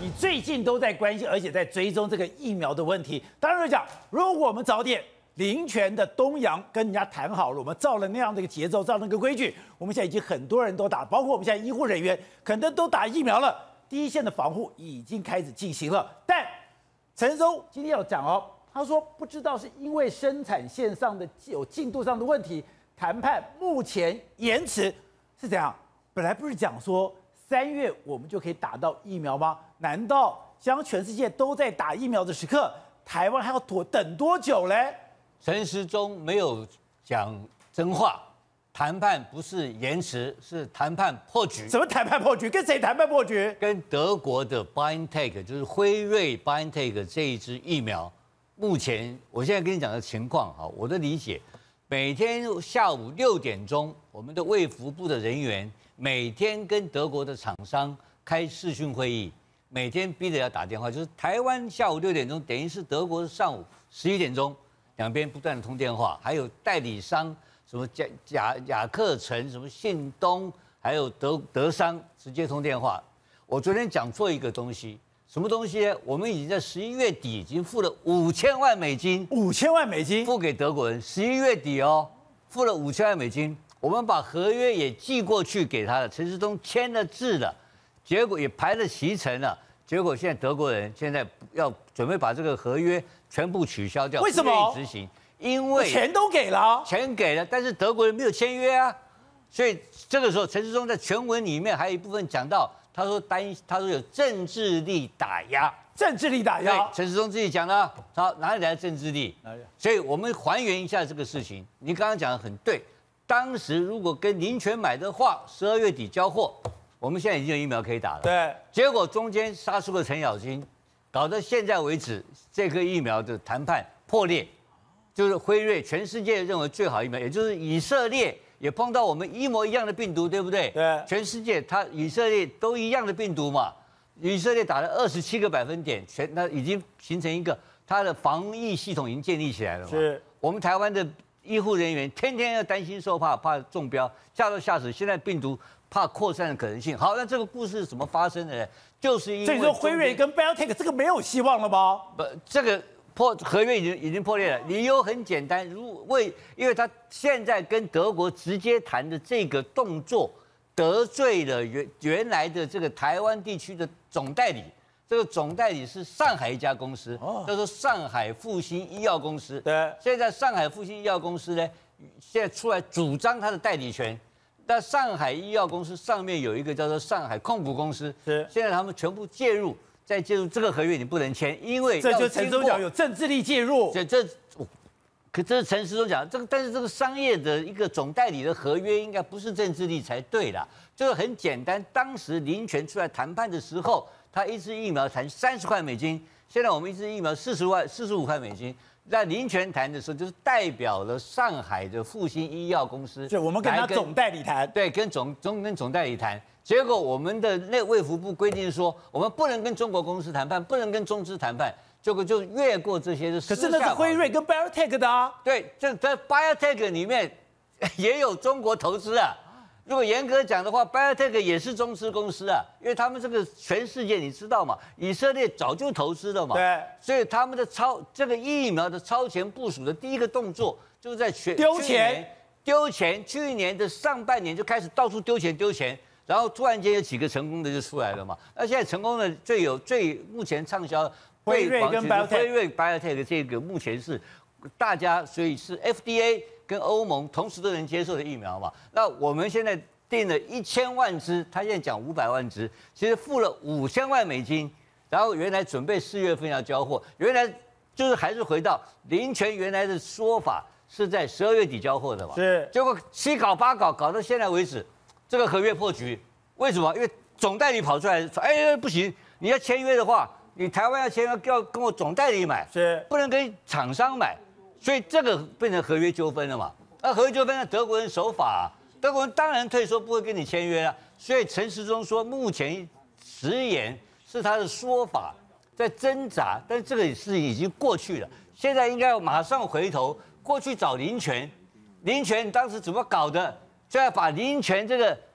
你最近都在关心，而且在追踪这个疫苗的问题。当然讲，如果我们早点林权的东洋跟人家谈好了，我们照了那样的一个节奏，照那个规矩，我们现在已经很多人都打，包括我们现在医护人员可能都打疫苗了，第一线的防护已经开始进行了。但陈松今天要讲哦，他说不知道是因为生产线上的有进度上的问题，谈判目前延迟是怎样？本来不是讲说3月我们就可以打到疫苗吗？难道将全世界都在打疫苗的时刻，台湾还要等多久嘞？ 陈时中没有讲真话，谈判不是延迟，是谈判破局。 什么谈判破局？跟谁谈判破局？ 跟德国的 BioNTech， 就是辉瑞 BioNTech 这一支疫苗，目前我现在跟你讲的情况哈，我的理解，每天下午6点钟，我们的卫福部的人员每天跟德国的厂商开视讯会议，每天逼着要打电话，就是台湾下午6点钟，等于是德国上午11点钟。两边不断的通电话，还有代理商什么雅克城、什么信东，还有德商直接通电话。我昨天讲错一个东西，什么东西呢？我们已经在11月底已经付了5000万美金 ，5000万美金付给德国人。11月底哦，付了5000万美金，我们把合约也寄过去给他了，陈时中签了字了，结果也排了期程了。结果现在德国人现在要准备把这个合约全部取消掉， 为什么？ 不愿意执行？因为钱都给了， 钱给了，但是德国人没有签约啊，所以这个时候陈时中在全文里面还有一部分讲到，他说有政治力打压， 政治力打压。 陈时中自己讲的，好，哪里来的政治力？所以我们还原一下这个事情，你刚刚讲的很对，当时如果跟林权买的话，12月底交货。我们现在已经有疫苗可以打了， 对。 结果中间杀出个程咬金，搞到现在为止，这个疫苗的谈判破裂，就是辉瑞全世界认为最好疫苗，也就是以色列也碰到我们一模一样的病毒，对不对？ 对。 全世界以色列都一样的病毒嘛，以色列打了27个百分点，那已经形成一个它的防疫系统已经建立起来了嘛。 是。 我们台湾的医护人员天天要担心受怕中标，吓死，现在病毒。怕扩散的可能性。好，那这个故事是怎么发生的呢？就是因为所以说辉瑞跟 BioNTech 这个没有希望了吗？ 不，这个合约已经破裂了。理由很简单，因为他现在跟德国直接谈的这个动作得罪了原来的这个台湾地区的总代理。这个总代理是上海一家公司，叫做上海复兴医药公司。 对， 现在上海复兴医药公司呢，现在出来主张它的代理权。那上海医药公司上面有一个叫做上海控股公司， 是现在他们全部介入这个合约，你不能签，因为这就陈时中讲有政治力介入。 这是陈时中讲这个，但是这个商业的一个总代理的合约应该不是政治力才对啦。就是很简单，当时林权出来谈判的时候，他一支疫苗谈30块美金，现在我们一支疫苗45块美金。那林权谈的时候，就是代表了上海的复兴医药公司， 对，我们跟他总代理谈， 对，跟总代理谈。结果我们的卫福部规定说，我们不能跟中国公司谈判，不能跟中资谈判，结果就越过这些。 可是那是辉瑞跟 BioNTech 的啊。 对，这在 BioNTech 里面也有中国投资啊。如果严格讲的话 ，BioNTech 也是中资公司啊，因为他们这个全世界你知道嘛，以色列早就投资了嘛， 对， 所以他们的这个疫苗的超前部署的第一个动作，就是在丢钱。 去年的上半年就开始到处丢钱，然后突然间有几个成功的就出来了嘛。那现在成功的目前畅销辉瑞跟 BioNTech 这个目前是大家，所以是 FDA。跟欧盟同时都能接受的疫苗嘛？那我们现在订了1000万支，他现在讲500万支，其实付了5000万美金，然后原来准备4月份要交货，原来就是还是回到林权原来的说法是在12月底交货的嘛？ 是，结果7搞8搞，搞到现在为止，这个合约破局，为什么？因为总代理跑出来说，哎，不行，你要签约的话，你台湾要签约要跟我总代理买， 是， 不能跟厂商买。所以这个变成合约纠纷了嘛？那合约纠纷，那德国人守法，德国人当然退缩，不会跟你签约了。所以陈时中说，目前食言是他的说法，在挣扎，但这个事情已经过去了。现在应该要马上回头过去找林权，林权当时怎么搞的？就要把林权这个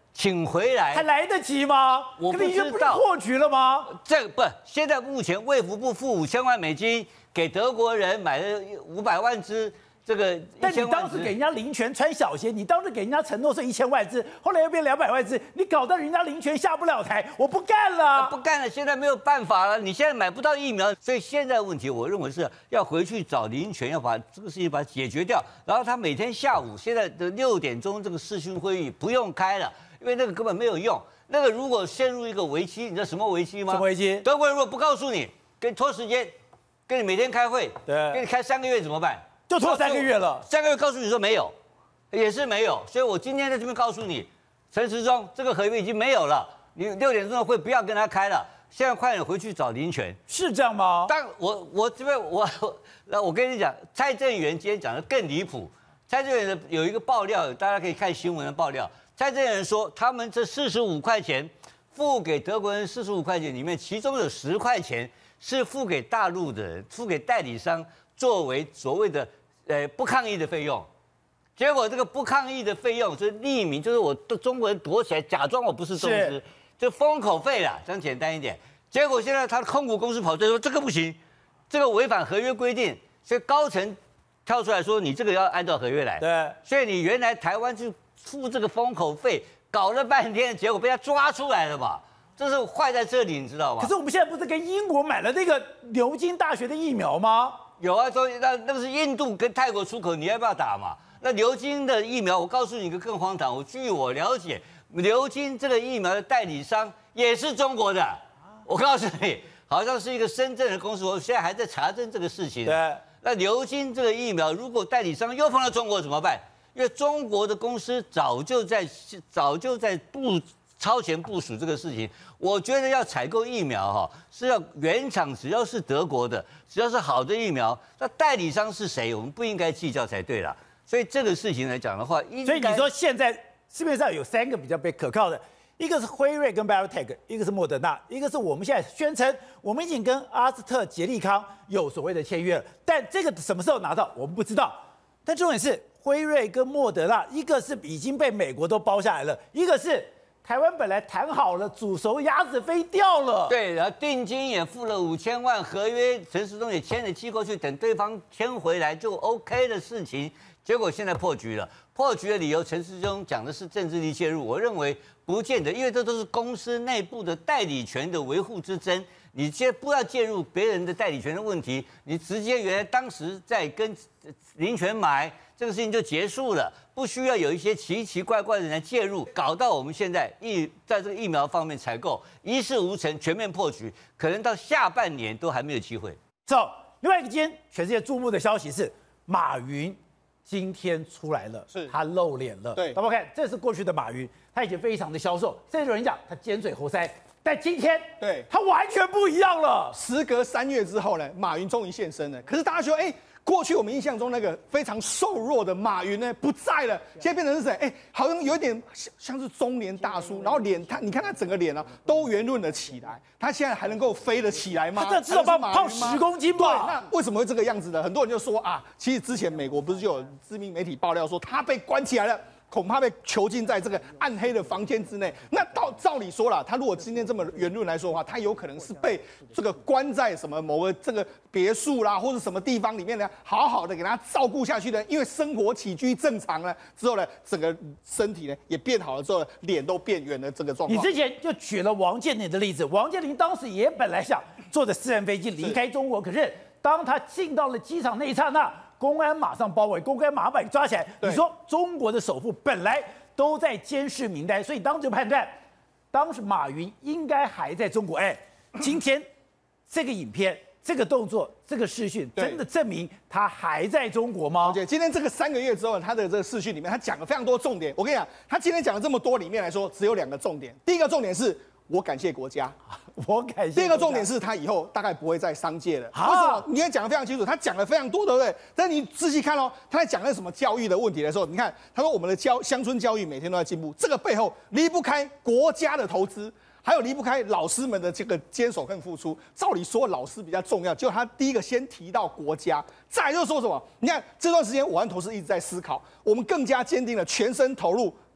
请回来， 还来得及吗？ 我不知道， 你就不是破局了吗？ 这不，现在目前卫福部付5000万美金给德国人买了500万支。这个， 但你当时给人家林权穿小鞋，你当时给人家承诺是1000万支，后来又变200万支，你搞到人家林权下不了台，我不干了， 不干了，现在没有办法了，你现在买不到疫苗，所以现在问题，我认为是要回去找林权，要把这个事情把它解决掉，然后他每天下午现在的6点钟这个视讯会议不用开了，因为那个根本没有用，那个如果陷入一个危机，你知道什么危机吗？ 什么危机？ 德国人如果不告诉你，给你拖时间，跟你每天开会， 对， 给你开3个月怎么办？ 就拖3个月了 ，3个月告诉你说没有，也是没有，所以我今天在这边告诉你，陈时中这个合约已经没有了，你6点钟的会不要跟他开了，现在快点回去找林权， 是这样吗？ 但我这边我跟你讲，蔡正元今天讲的更离谱，蔡正元的有一个爆料，大家可以看新闻的爆料，蔡正元说他们这45块钱付给德国人45块钱里面，其中有10块钱是付给大陆的人，付给代理商作为所谓的不抗议的费用，结果这个不抗议的费用就是匿名，就是我中国人躲起来假装我不是中资，就封口费啦，讲简单一点。结果现在他的控股公司跑出来说这个不行，这个违反合约规定，所以高层跳出来说你这个要按照合约来。 对， 所以你原来台湾就付这个封口费，搞了半天，结果被他抓出来了嘛。这是坏在这里，你知道吗？ 可是我们现在不是跟英国买了那个牛津大学的疫苗吗？ 有啊，说那个是印度跟泰国出口，你要不要打嘛？那牛津的疫苗，我告诉你一个更荒唐。据我了解，牛津这个疫苗的代理商也是中国的。我告诉你，好像是一个深圳的公司，我现在还在查证这个事情。 对， 那牛津这个疫苗，如果代理商又放到中国怎么办？因为中国的公司早就在超前部署这个事情，我觉得要采购疫苗哈，是要原厂只要是德国的，只要是好的疫苗，那代理商是谁，我们不应该计较才对啦。所以这个事情来讲的话， 所以你说现在市面上有3个比较被可靠的，一个是辉瑞跟 BioNTech， 一个是莫德纳，一个是我们现在宣称我们已经跟阿斯特捷利康有所谓的签约了，但这个什么时候拿到我们不知道。但重点是辉瑞跟莫德纳，一个是已经被美国都包下来了，一个是台湾本来谈好了，煮熟鸭子飞掉了。 对，然后定金也付了5000万，合约陈时中也签了寄过去，等对方签回来就 OK 的事情。结果现在破局了，破局的理由陈时中讲的是政治力介入，我认为不见得，因为这都是公司内部的代理权的维护之争。你不要介入别人的代理权的问题，你直接原来当时在跟林权买这个事情就结束了，不需要有一些奇奇怪怪的人来介入，搞到我们现在在这个疫苗方面采购一事无成，全面破局，可能到下半年都还没有机会。 另外一个今天全世界注目的消息是马云今天出来了， 是他露脸了。 对， 大家看，这是过去的马云，他以前非常的消瘦，甚至有人讲他尖嘴猴腮。但今天， 对他完全不一样了。 时隔3月之后呢，马云终于现身了。可是大家说，过去我们印象中那个非常瘦弱的马云呢不在了，现在变成是谁？好像有点像是中年大叔，然后脸你看他整个脸啊都圆润了起来。他现在还能够飞得起来吗？ 他至少胖10公斤吧？ 那为什么会这个样子呢？很多人就说啊，其实之前美国不是就有知名媒体爆料说他被关起来了。恐怕被囚禁在这个暗黑的房间之内。那照理说啦，他如果今天这么圆润来说的话，他有可能是被这个关在什么某个这个别墅啦，或者什么地方里面呢，好好的给他照顾下去的。因为生活起居正常了之后呢，整个身体呢也变好了之后，脸都变圆了这个状况。 你之前就举了王健林的例子，王健林当时也本来想坐着私人飞机离开中国，可是当他进到了机场那一刹那，公安马上包围，公安马上把你抓起来。你说中国的首富本来都在监视名单，所以当时就判断，当时马云应该还在中国。今天这个影片、这个动作、这个视讯，真的证明他还在中国吗？ 对，今天这个3个月之后，他的这个视讯里面，他讲了非常多重点。我跟你讲，他今天讲了这么多里面来说，只有2个重点。第一个重点是我感谢国家， 我感谢。 第二个重点是他以后大概不会在商界了。为什么？你也讲得非常清楚，他讲了非常多，对不对？但是你仔细看哦，他在讲那什么教育的问题的时候，你看他说我们的乡村教育每天都在进步，这个背后离不开国家的投资，还有离不开老师们的这个坚守跟付出。照理说老师比较重要，结果他第一个先提到国家，再来就是说什么？你看这段时间我和同事一直在思考，我们更加坚定了全身投入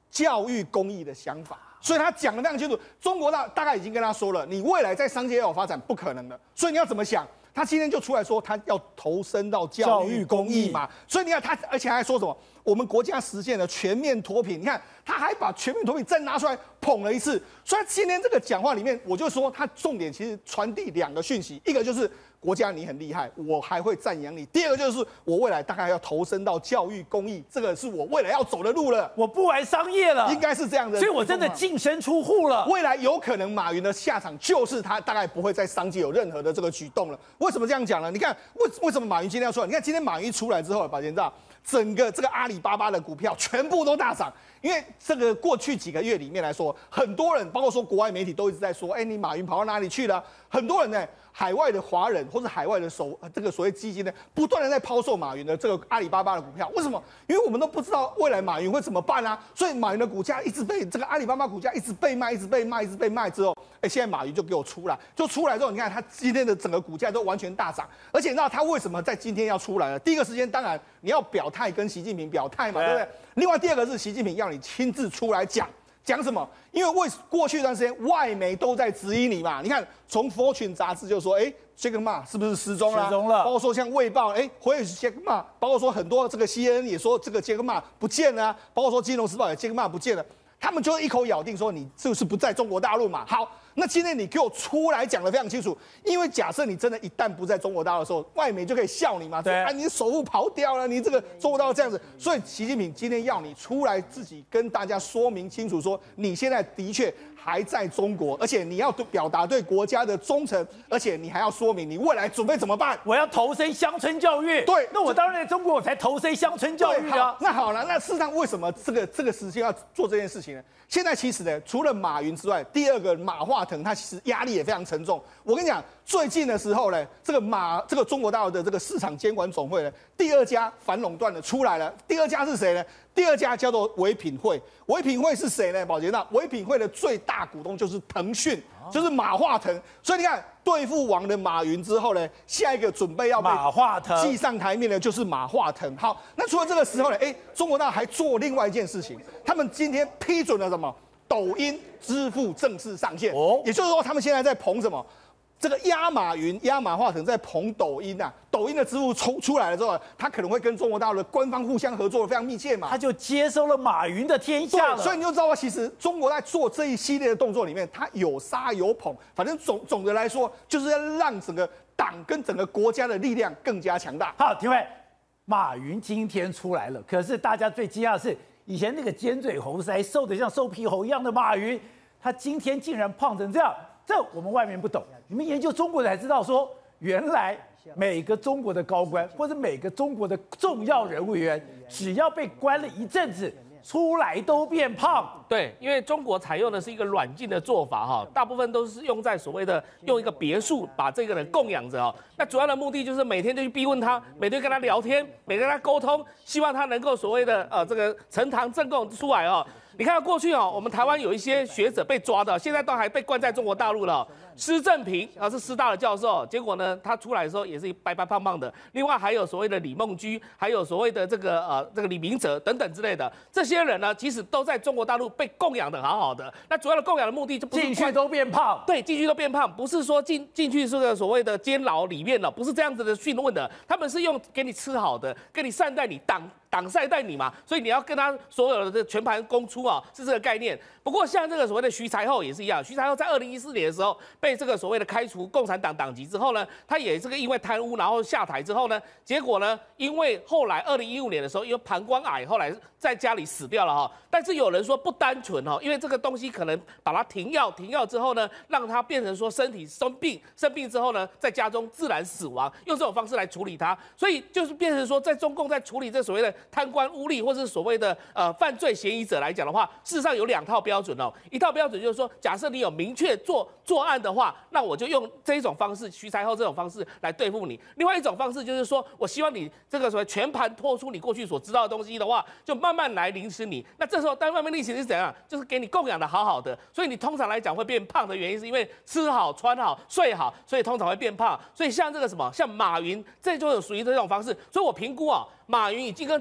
教育公益的想法。所以他讲得非常清楚，中国大概已经跟他说了，你未来在商界要有发展不可能的，所以你要怎么想？他今天就出来说，他要投身到教育公益嘛，所以你看他，而且还说什么？我们国家实现了全面脱贫，你看他还把全面脱贫再拿出来捧了一次。所以他今天这个讲话里面，我就说他重点其实传递2个讯息，一个就是国家你很厉害，我还会赞扬你；第二个就是我未来大概要投身到教育公益，这个是我未来要走的路了。 我不玩商业了， 应该是这样的。 所以我真的净身出户了。 未来有可能马云的下场就是他大概不会在商界有任何的这个举动了。为什么这样讲呢？你看为什么马云今天要出来？你看今天马云一出来之后，宝剑知道整个这个阿里巴巴的股票全部都大涨。因为这个过去几个月里面来说，很多人包括说国外媒体都一直在说，你马云跑到哪里去了？很多人呢，海外的华人或者海外的这个所谓基金呢，不断的在抛售马云的这个阿里巴巴的股票。为什么？因为我们都不知道未来马云会怎么办啊，所以马云的股价一直被这个阿里巴巴股价一直被卖之后，现在马云就给我出来，之后，你看他今天的整个股价都完全大涨，而且你知道他为什么在今天要出来呢？第一个时间当然你要表态跟习近平表态嘛，对不对？另外第二个是习近平要你亲自出来讲什么？因为过去一段时间外媒都在质疑你嘛。你看，从 Fortune 杂志就说，Jack Ma 是不是失踪了？包括说像卫报，回 Jack Ma， 包括说很多这个 CNN 也说这个 Jack Ma 不见了，包括说金融时报也 Jack Ma 不见了，他们就一口咬定说你就是不在中国大陆嘛。好。那今天你给我出来讲得非常清楚，因为假设你真的一旦不在中国大陆的时候，外媒就可以笑你嘛，对你首富跑掉了，你这个中国大陆这样子，所以习近平今天要你出来自己跟大家说明清楚，说你现在的确还在中国，而且你要表达对国家的忠诚，而且你还要说明你未来准备怎么办。 我要投身乡村教育。对，那我当然在中国我才投身乡村教育啊。 那好了，那事实上为什么这个时间要做这件事情呢？现在其实呢，除了马云之外，第二个马化腾他其实压力也非常沉重。我跟你讲，最近的时候呢，这个中国大陆的这个市场监管总会呢，第2家反垄断的出来了。第2家是谁呢？第2家叫做唯品会。唯品会是谁呢？宝杰那唯品会的最大股东就是腾讯，就是马化腾。所以你看，对付完了马云之后呢，下一个准备要被马化腾寄上台面的就是马化腾。好，那除了这个时候呢，中国大陆还做另外一件事情，他们今天批准了什么？抖音支付正式上线。也就是说，他们现在在捧什么？这个压马云、压马化腾在捧抖音啊，抖音的支付出来了之后，他可能会跟中国大陆的官方互相合作的非常密切嘛， 他就接收了马云的天下了。 所以你就知道，其实中国在做这一系列的动作里面，他有杀有捧，反正总的来说，就是要让整个党跟整个国家的力量更加强大。 好，廷伟，马云今天出来了，可是大家最惊讶的是，以前那个尖嘴猴腮、瘦得像瘦皮猴一样的马云，他今天竟然胖成这样。这我们外面不懂，你们研究中国才知道说，原来每个中国的高官或者每个中国的重要人物员，只要被关了一阵子，出来都变胖。 对，因为中国采用的是一个软禁的做法哈，大部分都是用在所谓的用一个别墅把这个人供养着哦。那主要的目的就是每天就去逼问他，每天跟他聊天，每天跟他沟通，希望他能够所谓的这个呈堂证供出来哦。你看过去我们台湾有一些学者被抓的，现在都还被关在中国大陆了。施正平是师大的教授，结果呢，他出来的时候也是白白胖胖的。另外还有所谓的李梦居，还有所谓的这个李明哲等等之类的，这些人呢，其实都在中国大陆被供养的好好的。那主要的供养的目的就不是进去都变胖， 对，进去都变胖，不是说进去这个所谓的监牢里面了，不是这样子的讯问的，他们是用给你吃好的，给你善待你，党善待你嘛，所以你要跟他所有的这全盘供出是这个概念。不过像这个所谓的徐才厚也是一样，徐才厚在2014年的时候被这个所谓的开除共产党党籍之后呢，他也这个因为贪污然后下台之后呢，结果呢，因为后来2015年的时候因为膀胱癌后来在家里死掉了但是有人说不单纯因为这个东西可能把它停药之后呢，让他变成说身体生病之后呢，在家中自然死亡，用这种方式来处理它，所以就是变成说在中共在处理这所谓的贪官污吏或是所谓的犯罪嫌疑者来讲的话，事实上有2套标准一套标准就是说，假设你有明确作案的话，那我就用这一种方式，徐才厚这种方式来对付你。另外一种方式就是说，我希望你这个所谓全盘托出你过去所知道的东西的话，就慢慢来凌迟你。那这时候，但慢慢凌迟是怎样？就是给你供养的好好的，所以你通常来讲会变胖的原因，是因为吃好、穿好、睡好，所以通常会变胖。所以像这个什么，像马云，这就有属于这种方式。所以我评估马云已经跟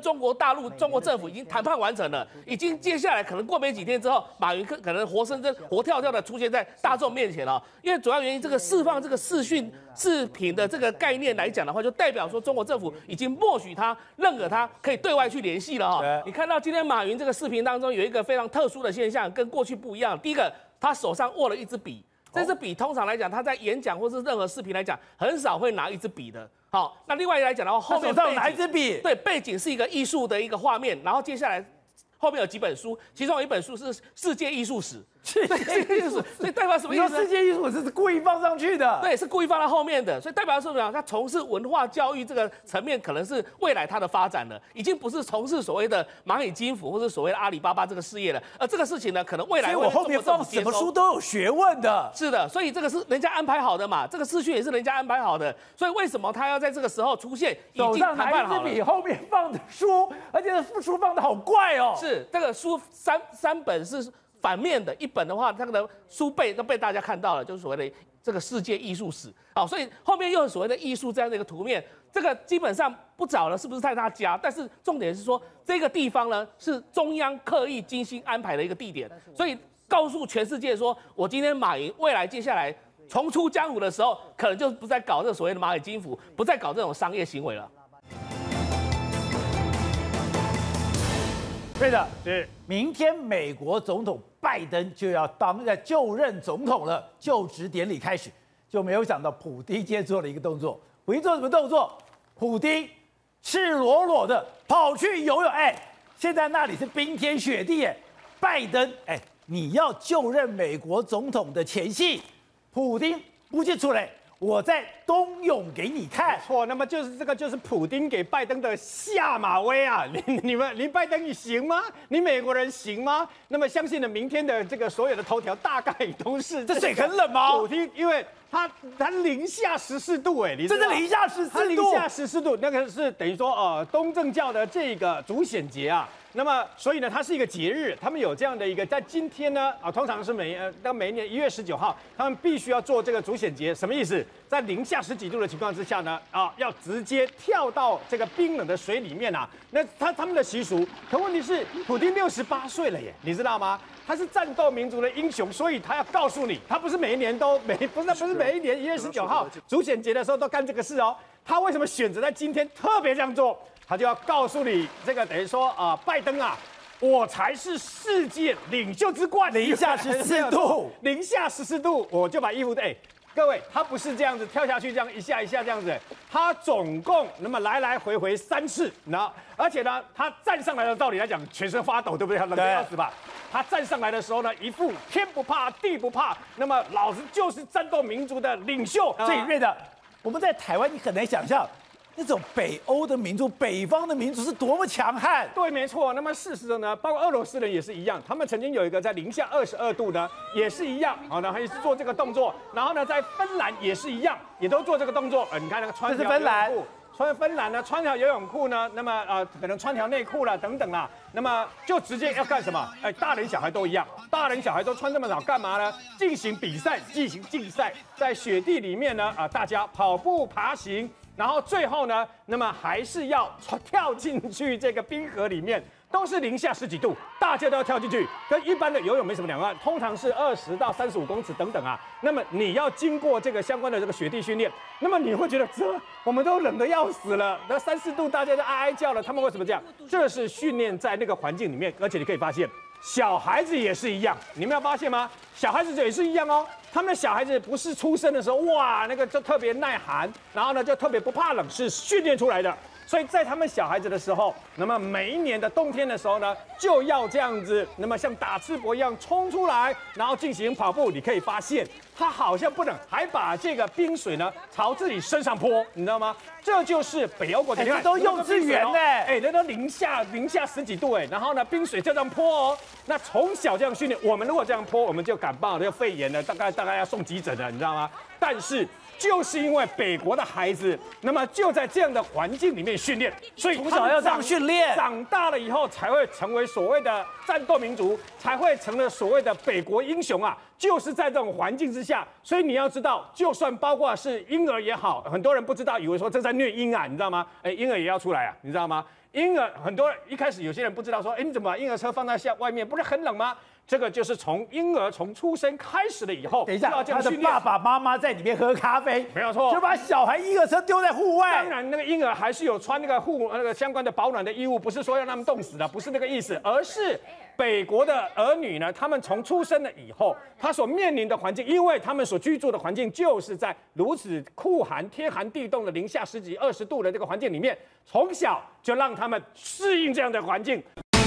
中国大陆、中国政府已经谈判完成了，已经接下来可能过没几天之后，马云可能活跳跳的出现在大众面前了。因为主要原因，这个释放这个视频的这个概念来讲的话，就代表说中国政府已经默许他、认可他可以对外去联系了哈。你看到今天马云这个视频当中有一个非常特殊的现象，跟过去不一样。第一个，他手上握了一支笔。这支笔通常来讲，他在演讲或是任何视频来讲，很少会拿一支笔的。好，那另外来讲的话，后面手上拿一支笔， 对，背景是一个艺术的一个画面，然后接下来后面有几本书，其中有一本书是《世界艺术史》。世界艺术史，所以代表什么意思？ 世界艺术史是故意放上去的， 对，是故意放在后面的，所以代表什么？他从事文化教育这个层面，可能是未来他的发展了，已经不是从事所谓的蚂蚁金服或者所谓的阿里巴巴这个事业了。而这个事情呢，可能未来我后面放什么书都有学问的。 是的，所以这个是人家安排好的嘛，这个资讯也是人家安排好的。所以为什么他要在这个时候出现？ 手上拿一支笔，后面放的书，而且书放的好怪哦。 是这个书三本是反面的，一本的话，它的书背都被大家看到了，就是所谓的这个世界艺术史。好，所以后面又有所谓的艺术这样的一个图面，这个基本上不找了，是不是在他家？但是重点是说，这个地方呢是中央刻意精心安排的一个地点，所以告诉全世界说，我今天马云未来接下来重出江湖的时候，可能就不再搞这个所谓的蚂蚁金服，不再搞这种商业行为了。 对的，是明天美国总统拜登就要就任总统了，就职典礼开始，就没有想到普丁今天做了一个动作。普丁做什么动作？普丁赤裸裸的跑去游泳，现在那里是冰天雪地，拜登，你要就任美国总统的前夕，普丁不见出来。我在冬泳给你看， 错，那么就是这个就是普丁给拜登的下马威啊！你拜登你行吗？你美国人行吗？那么相信呢，明天的这个所有的头条大概都是这水很冷吗？ 普丁，因为他零下14度你知道这是零下14度， 他零下14度，那个是等于说东正教的这个主显节啊。那么，所以呢，它是一个节日，他们有这样的一个，在今天呢，通常是每一年1月19号，他们必须要做这个主显节，什么意思？在零下10几度的情况之下呢，要直接跳到这个冰冷的水里面啊。那他们的习俗，可问题是，普丁68岁了耶，你知道吗？他是战斗民族的英雄，所以他要告诉你，他不是每一年不是每一年1月19号主显节的时候都干这个事哦。他为什么选择在今天特别这样做？他就要告诉你，这个等于说拜登啊，我才是世界领袖之冠， 零下14度， 零下14度，我就把衣服各位，他不是这样子跳下去，这样一下一下这样子，他总共那么来来回回3次，然后而且呢，他站上来的道理来讲，全身发抖，对不对？冷得要死吧？他站上来的时候呢，一副天不怕地不怕，那么老子就是战斗民族的领袖。 最锐的，我们在台湾你很难想象。那种北欧的民族、北方的民族是多么强悍？ 对，没错。那么事实上呢，包括俄罗斯人也是一样，他们曾经有一个在零下22度呢，也是一样，然后也是做这个动作。然后呢，在芬兰也是一样，也都做这个动作。你看那个穿条游泳裤，芬兰呢穿条游泳裤呢，那么可能穿条内裤啦等等啦，那么就直接要干什么？大人小孩都一样，大人小孩都穿这么少干嘛呢？进行比赛，进行竞赛，在雪地里面呢大家跑步、爬行。然后最后呢，那么还是要跳进去这个冰河里面，都是零下10几度，大家都要跳进去，跟一般的游泳没什么两样，通常是20到35公尺等等啊。那么你要经过这个相关的这个雪地训练，那么你会觉得我们都冷得要死了，那3、4度大家都哀哀叫了，他们为什么这样？这是训练在那个环境里面，而且你可以发现。小孩子也是一样，你们有发现吗？小孩子也是一样哦。他们的小孩子不是出生的时候，哇，那个就特别耐寒，然后呢就特别不怕冷，是训练出来的。所以在他们小孩子的时候，那么每一年的冬天的时候呢，就要这样子，那么像打赤膊一样冲出来，然后进行跑步。你可以发现，他好像不能，还把这个冰水呢朝自己身上泼，你知道吗？这就是北欧国家， 这都幼稚园呢， 那都零下10几度然后呢冰水就这样泼哦。那从小这样训练，我们如果这样泼，我们就感冒了，就肺炎了，大概要送急诊了，你知道吗？但是。就是因为北国的孩子，那么就在这样的环境里面训练，所以从小要这样训练， 长大了以后才会成为所谓的战斗民族，才会成了所谓的北国英雄啊！就是在这种环境之下，所以你要知道，就算包括是婴儿也好，很多人不知道，以为说这在虐婴啊，你知道吗？婴儿也要出来啊，你知道吗？ 婴儿很多一开始有些人不知道说，你怎么把婴儿车放在外面，不是很冷吗？这个就是从婴儿从出生开始了以后， 等一下，他的爸爸妈妈在里面喝咖啡， 没有错， 就把小孩婴儿车丢在户外。 当然，那个婴儿还是有穿那个相关的保暖的衣物，不是说要让他们冻死的，不是那个意思，而是北国的儿女呢，他们从出生了以后，他所面临的环境，因为他们所居住的环境就是在如此酷寒、天寒地冻的零下10几20度的这个环境里面，从小就让他们适应这样的环境。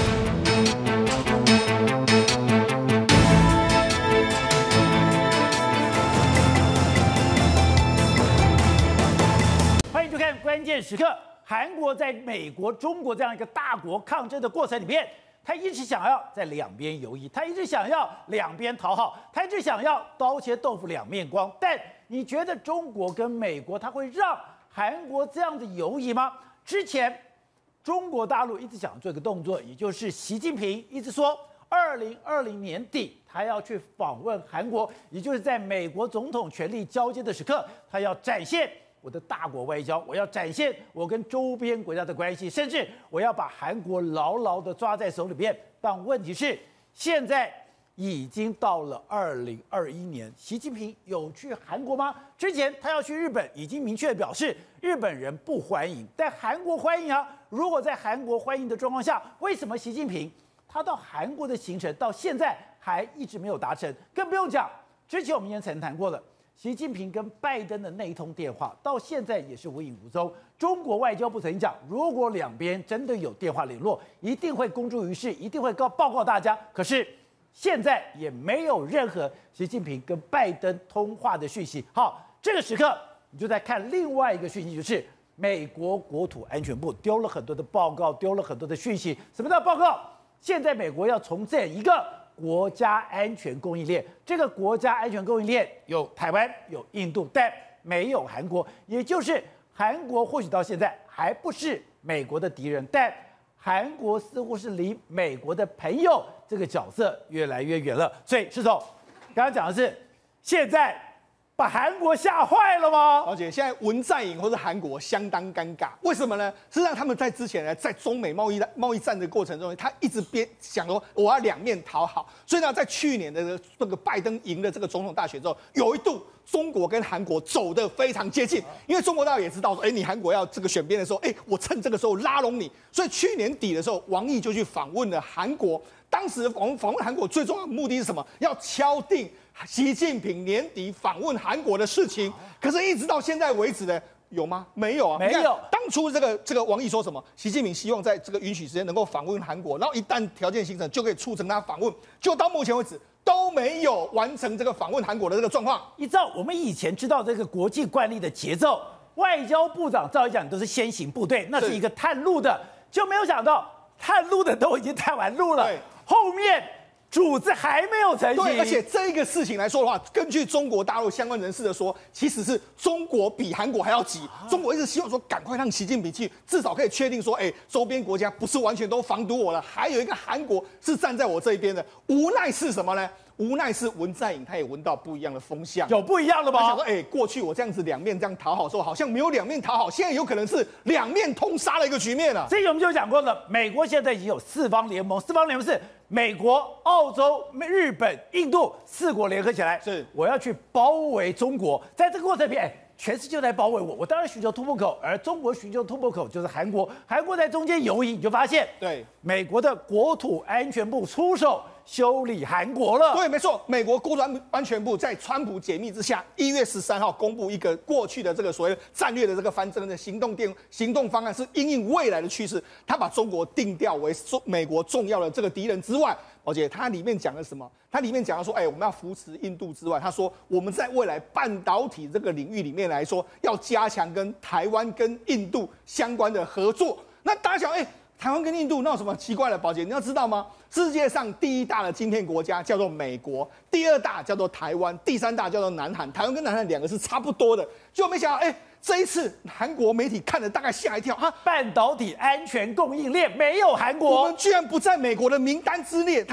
欢迎收看关键时刻。韩国在美国、中国这样一个大国抗争的过程里面，他一直想要在两边游移，他一直想要两边讨好，他一直想要刀切豆腐两面光。但你觉得中国跟美国他会让韩国这样子游移吗？之前中国大陆一直想做一个动作，也就是习近平一直说2020年底他要去访问韩国，也就是在美国总统权力交接的时刻，他要展现我的大国外交，我要展现我跟周边国家的关系，甚至我要把韩国牢牢的抓在手里边。但问题是，现在已经到了2021年，习近平有去韩国吗？之前他要去日本，已经明确表示日本人不欢迎，但韩国欢迎啊。如果在韩国欢迎的状况下，为什么习近平他到韩国的行程到现在还一直没有达成？更不用讲，之前我们也曾谈过了。习近平跟拜登的那一通电话，到现在也是无影无踪。中国外交部曾经讲，如果两边真的有电话联络，一定会公诸于世，一定会报告大家。可是现在也没有任何习近平跟拜登通话的讯息。好，这个时刻你就在看另外一个讯息，就是美国国土安全部丢了很多的报告，丢了很多的讯息。什么叫报告？现在美国要重建一个国家安全供应链，这个国家安全供应链有台湾、有印度，但没有韩国。也就是韩国或许到现在还不是美国的敌人，但韩国似乎是离美国的朋友这个角色越来越远了。所以，施总刚刚讲的是，现在把韩国吓坏了吗？ 而且现在文在寅或者韩国相当尴尬，为什么呢？实际上他们在之前呢，在中美贸易战的过程中，他一直想说我要两面讨好，所以呢，在去年的这个拜登赢了这个总统大选之后，有一度中国跟韩国走得非常接近，因为中国大陆也知道说，你韩国要这个选边的时候，我趁这个时候拉拢你，所以去年底的时候，王毅就去访问了韩国。当时访问韩国最重要的目的是什么？要敲定习近平年底访问韩国的事情。可是，一直到现在为止呢，有吗？没有啊， 没有。 当初这个王毅说什么？习近平希望在这个允许时间能够访问韩国，然后一旦条件形成，就可以促成他访问。就到目前为止都没有完成这个访问韩国的这个状况。 依照我们以前知道这个国际惯例的节奏，外交部长照理讲都是先行部队，那是一个探路的，就没有想到探路的都已经探完路了。后面主子还没有成型。 对，而且这个事情来说的话，根据中国大陆相关人士的说，其实是中国比韩国还要急。中国一直希望说，赶快让习近平去，至少可以确定说，周边国家不是完全都防堵我了，还有一个韩国是站在我这一边的。无奈是什么呢？无奈是文在寅他也闻到不一样的风向， 有不一样的吗？ 他想说，过去我这样子两面这样讨好说，好像没有两面讨好，现在有可能是两面通杀的一个局面了。 这个我们就讲过了，美国现在已经有4方联盟，4方联盟是美国、澳洲、日本、印度4国联合起来， 是我要去包围中国。在这个过程里面，全世界都在包围我，我当然寻求突破口，而中国寻求突破口就是韩国，韩国在中间游移，你就发现， 对美国的国土安全部出手修理韩国了。 对，没错，美国国土安全部在川普解密之下，1月13号公布一个过去的这个所谓战略的这个方针的行动方案，是因应未来的趋势，他把中国定调为美国重要的这个敌人之外，而且它里面讲了什么？它里面讲了说，我们要扶持印度之外，他说我们在未来半导体这个领域里面来说，要加强跟台湾跟印度相关的合作。那大家想，台湾跟印度那有什么奇怪的？宝姐，你要知道吗？世界上第1大的晶片国家叫做美国，第2大叫做台湾，第3大叫做南韩。台湾跟南韩2个是差不多的，就没想到，这一次韩国媒体看了大概吓一跳哈， 半导体安全供应链没有韩国， 我们居然不在美国的名单之列，他还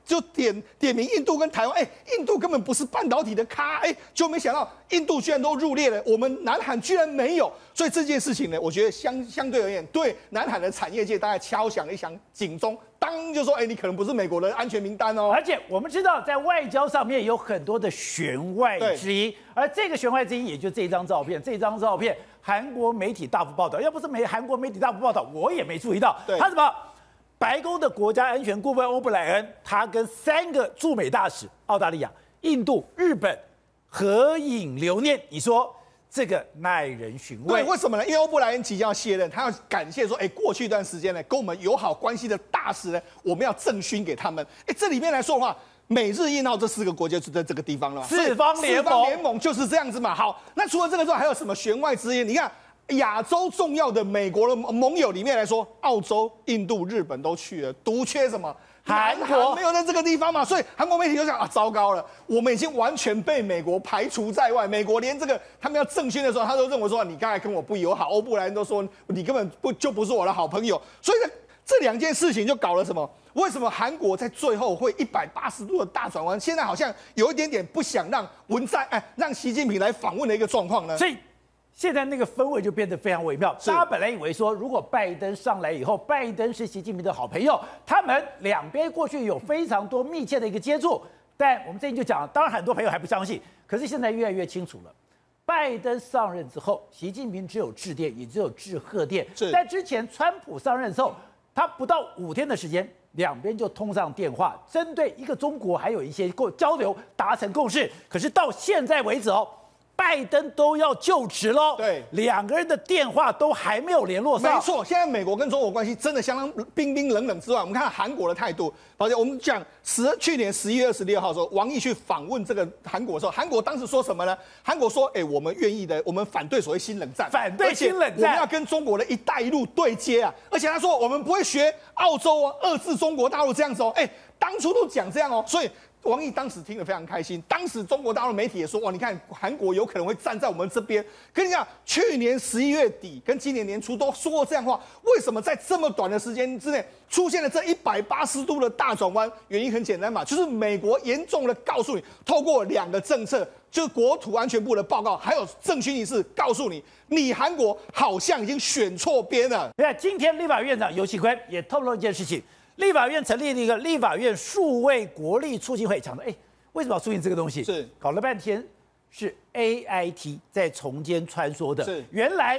就点名印度跟台湾，印度根本不是半导体的咖，就没想到印度居然都入列了，我们南韩居然没有，所以这件事情呢，我觉得相对而言，对南韩的产业界大概敲响一响警钟，当就说，你可能不是美国的安全名单哦。 而且我们知道，在外交上面有很多的弦外之音，而这个弦外之音，也就这张照片，韩国媒体大幅报道，要不是韩国媒体大幅报道，我也没注意到。他什么？白宫的国家安全顾问欧布莱恩，他跟3个驻美大使，澳大利亚、印度、日本合影留念。你说这个耐人寻味。 对，为什么呢？因为欧布莱恩即将要卸任，他要感谢说，过去一段时间呢，跟我们友好关系的大使呢，我们要赠勋给他们。这里面来说的话，美日印澳这4个国家就在这个地方了嘛， 四方联盟就是这样子嘛。好，那除了这个之外，还有什么弦外之音？你看。亚洲重要的美国的盟友里面来说，澳洲、印度、日本都去了，独缺什么？韩国没有在这个地方嘛，所以韩国媒体就想糟糕了，我们已经完全被美国排除在外。美国连这个他们要赠勋的时候，他都认为说你刚才跟我不友好，欧布莱恩都说你根本不是我的好朋友。所以这2件事情就搞了什么？为什么韩国在最后会180度的大转弯？现在好像有一点点不想让让习近平来访问的一个状况呢？ 所以现在那个氛围就变得非常微妙。大家本来以为说，如果拜登上来以后，拜登是习近平的好朋友，他们两边过去有非常多密切的一个接触。但我们最近就讲，当然很多朋友还不相信，可是现在越来越清楚了。拜登上任之后，习近平只有致电，也只有致贺电。在之前川普上任之后，他不到5天的时间，两边就通上电话，针对一个中国还有一些交流达成共识。可是到现在为止拜登都要就职喽， 对 ，2个人的电话都还没有联络上。 没错，现在美国跟中国关系真的相当冰冰冷冷之外，我们看韩国的态度。而且我们讲去年11月26号的时候，王毅去访问这个韩国的时候，韩国当时说什么呢？韩国说，我们愿意的，我们反对所谓新冷战， 反对新冷战， 我们要跟中国的一带一路对接啊！而且他说，我们不会学澳洲遏制中国大陆这样子当初都讲这样所以。王毅当时听得非常开心，当时中国大陆媒体也说，哇，你看韩国有可能会站在我们这边。跟你讲，去年11月底跟今年年初都说过这样话，为什么在这么短的时间之内出现了这180度的大转弯？原因很简单嘛，就是美国严重的告诉你，透过2个政策，就是国土安全部的报告，还有政勋仪式，告诉你，你韩国好像已经选错边了。 你看，今天立法院长游锡堃也透露一件事情。立法院成立了一个立法院数位国力促进会，讲的为什么要促进这个东西？ 是搞了半天是 AIT 在从间穿梭的。 是原来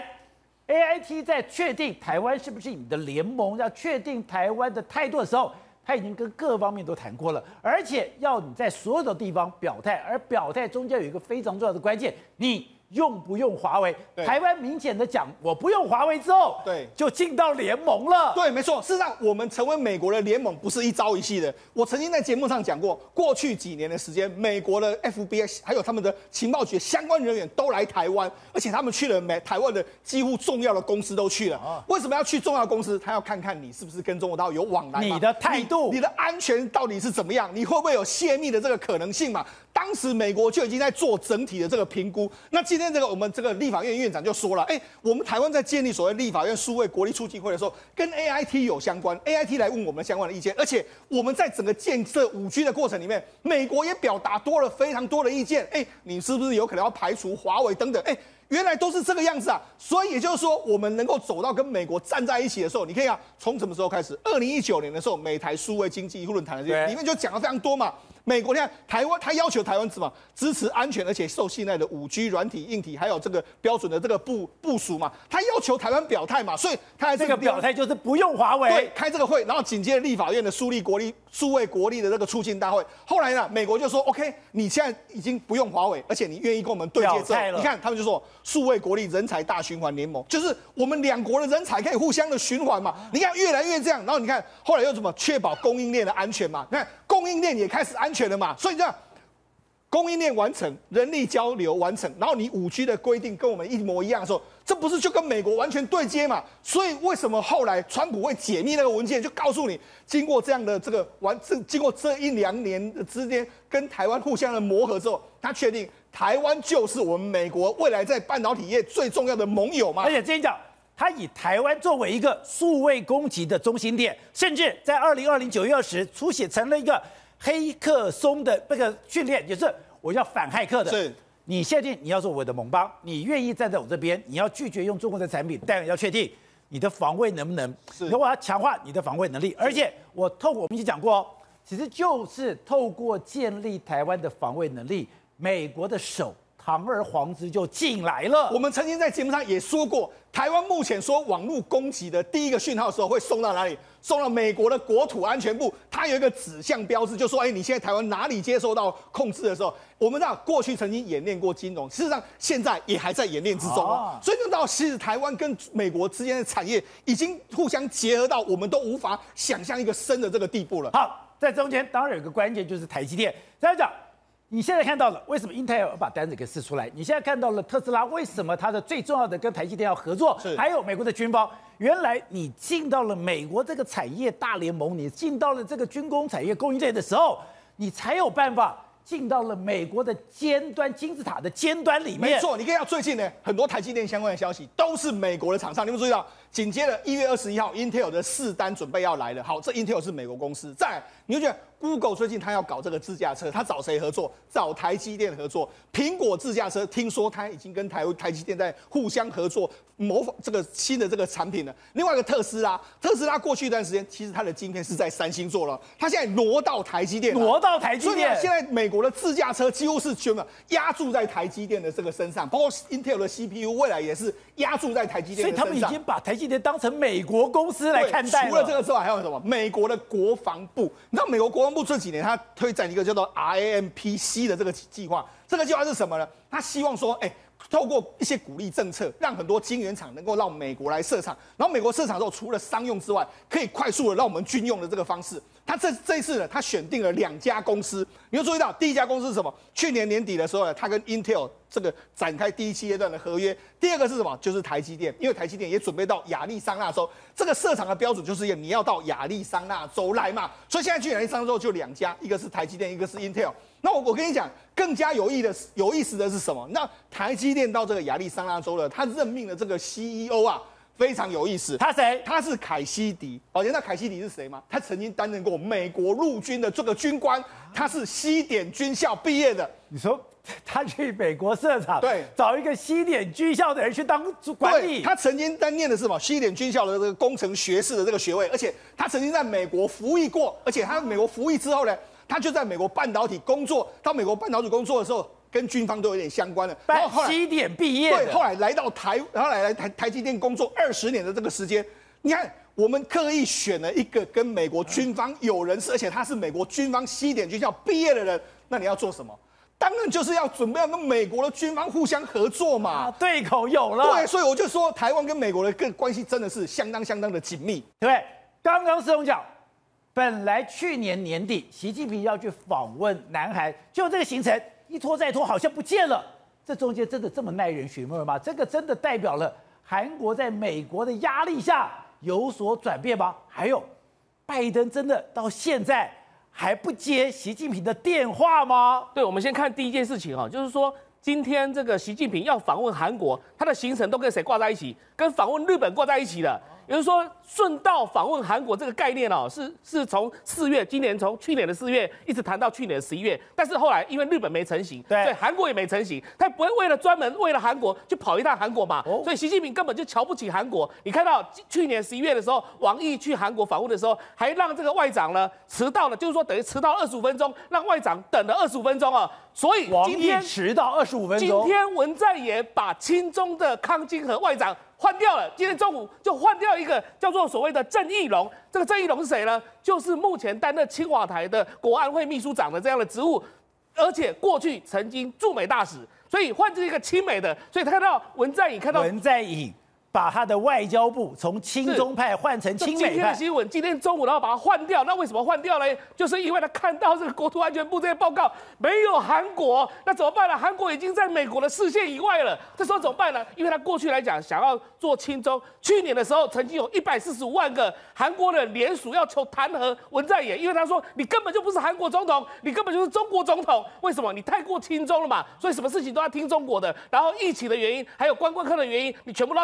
AIT 在确定台湾是不是你的联盟，要确定台湾的态度的时候，他已经跟各方面都谈过了，而且要你在所有的地方表态，而表态中间有一个非常重要的关键，你用不用华为？台湾明显的讲，我不用华为之后， 对， 就进到联盟了。 对，没错。事实上，我们成为美国的联盟不是一朝一夕的。我曾经在节目上讲过，过去几年的时间，美国的 FBI 还有他们的情报局相关人员都来台湾，而且他们去了台湾的几乎重要的公司都去了。为什么要去重要的公司？他要看看你是不是跟中国大陆有往来， 你的态度， 你的安全到底是怎么样？你会不会有泄密的这个可能性嘛？当时美国就已经在做整体的这个评估。那今天我们这个立法院院长就说了，我们台湾在建立所谓立法院数位国力促进会的时候，跟 AIT 有相关 ，AIT 来问我们相关的意见，而且我们在整个建设5G 的过程里面，美国也表达非常多的意见，你是不是有可能要排除华为等等，原来都是这个样子啊！所以也就是说，我们能够走到跟美国站在一起的时候，你可以看从什么时候开始？2019年的时候，美台数位经济论坛的里面就讲了非常多嘛。美国你看台湾，他要求台湾什么？支持安全而且受信赖的5G 软体、硬体，还有这个标准的这个部署嘛。他要求台湾表态嘛，所以他在这个表态就是不用华为。 对，开这个会，然后紧接着立法院的数位国力的这个促进大会。后来呢，美国就说 OK， 你现在已经不用华为，而且你愿意跟我们对接之后，你看他们就说数位国力人才大循环联盟，就是我们2国的人才可以互相的循环嘛。你看越来越这样，然后你看后来又怎么确保供应链的安全嘛？你看供应链也开始安全了嘛，所以这样供应链完成，人力交流完成，然后你5G 的规定跟我们一模一样的时候，这不是就跟美国完全对接嘛？所以为什么后来川普会解密那个文件，就告诉你，经过这样的经过这1-2年之间跟台湾互相的磨合之后，他确定台湾就是我们美国未来在半导体业最重要的盟友嘛。 而且之前讲，他以台湾作为一个数位攻击的中心点，甚至在2020 9月20出写成了一个黑客松的这个训练，也是我要反骇客的。 是， 你确定你要做我的盟邦，你愿意站在我这边，你要拒绝用中国的产品，但要确定你的防卫能不能，然后我要强化你的防卫能力，而且我们已经讲过哦，其实就是透过建立台湾的防卫能力，美国的手堂而皇之就进来了。 我们曾经在节目上也说过，台湾目前说网络攻击的第一个讯号的时候会送到哪里？送到美国的国土安全部，它有一个指向标志，就说，你现在台湾哪里接受到控制的时候，我们知道过去曾经演练过金融，事实上现在也还在演练之中所以就到其实台湾跟美国之间的产业已经互相结合到我们都无法想象一个深的这个地步了。 好，在中间当然有个关键就是台积电，这样讲。你现在看到了为什么 Intel 要把单子给释出来？你现在看到了特斯拉为什么它的最重要的跟台积电要合作？还有美国的军方，原来你进到了美国这个产业大联盟，你进到了这个军工产业供应链的时候，你才有办法进到了美国的尖端金字塔的尖端里面。 没错，你看到最近呢，很多台积电相关的消息都是美国的厂商，你们注意到，紧接着1月21号 ，Intel 的4单准备要来了。好，这 Intel 是美国公司。再来，你就觉得 Google 最近他要搞这个自驾车，他找谁合作？找台积电合作。苹果自驾车听说他已经跟台积电在互相合作，模仿这个新的这个产品了。另外一个特斯拉过去一段时间其实它的晶片是在三星做了，它现在挪到台积电，所以现在美国的自驾车几乎是全部压注在台积电的这个身上，包括 Intel 的 CPU 未来也是压注在台积电的身上。 所以他们已经把台积电当成美国公司来看待了。 除了这个之外，还有什么？美国的国防部，你知道美国国防部这几年他推展一个叫做 RAMPC 的这个计划，这个计划是什么呢？他希望说，透过一些鼓励政策，让很多晶圆厂能够让美国来设厂，然后美国设厂之后，除了商用之外，可以快速的让我们军用的这个方式。他这一次呢，他选定了2家公司，你就注意到第一家公司是什么？去年年底的时候呢，他跟 Intel 这个展开第1阶段的合约。第二个是什么？就是台积电，因为台积电也准备到亚利桑那州，这个设厂的标准就是你要到亚利桑那州来嘛。所以现在去亚利桑那州就2家，一个是台积电，一个是 Intel。那我跟你讲，更加有意思的是什么？那台积电到这个亚利桑那州了，他任命了这个 CEO 啊。非常有意思， 他谁？ 他是凯西迪。你知道凯西迪是谁吗？他曾经担任过美国陆军的这个军官，他是西点军校毕业的。 你说他去美国设厂， 对， 找一个西点军校的人去当管理。 他曾经念的是什么？西点军校的这个工程学士的这个学位，而且他曾经在美国服役过，而且他美国服役之后呢，他就在美国半导体工作。到美国半导体工作的时候，跟军方都有点相关的， 然后后来西点毕业， 对，后来来到然后来台积电工作20年的这个时间，你看我们刻意选了一个跟美国军方有人士，而且他是美国军方西点军校毕业的人，那你要做什么？当然就是要准备要跟美国的军方互相合作嘛， 对口有了。 对，所以我就说台湾跟美国的关系真的是相当的紧密， 对不对？刚刚施总讲，本来去年年底习近平要去访问南韩，就这个行程一拖再拖，好像不见了。这中间真的这么耐人寻味吗？这个真的代表了韩国在美国的压力下有所转变吗？还有，拜登真的到现在还不接习近平的电话吗？ 对，我们先看第一件事情就是说，今天这个习近平要访问韩国，他的行程都跟谁挂在一起？跟访问日本挂在一起的。也就是说，顺道访问韩国这个概念是从4月，今年从去年的4月一直谈到去年的11月，但是后来因为日本没成型， 对， 所以韩国也没成型，他不会专门为了韩国去跑一趟韩国嘛，所以习近平根本就瞧不起韩国。你看到去年11月的时候，王毅去韩国访问的时候，还让这个外长呢迟到了，就是说等于迟到25分钟，让外长等了25分钟啊。所以王毅迟到25分钟， 今天文在寅把亲中的康金和外长换掉了，今天中午就换掉一个叫做所谓的郑义溶。这个郑义溶是谁呢？就是目前担任青瓦台的国安会秘书长的这样的职务，而且过去曾经驻美大使，所以换这个亲美的。所以他看到文在寅把他的外交部从亲中派换成亲美派。 今天的新闻，今天中午然后把它换掉，那为什么换掉呢？就是因为他看到这个国土安全部这些报告没有韩国，那怎么办呢？韩国已经在美国的视线以外了，这时候怎么办呢？因为他过去来讲想要做亲中，去年的时候曾经有145万个韩国人联署要求弹劾文在寅，因为他说你根本就不是韩国总统，你根本就是中国总统，为什么？你太过亲中了嘛，所以什么事情都要听中国的，然后疫情的原因，还有观光客的原因，你全部都要听中国。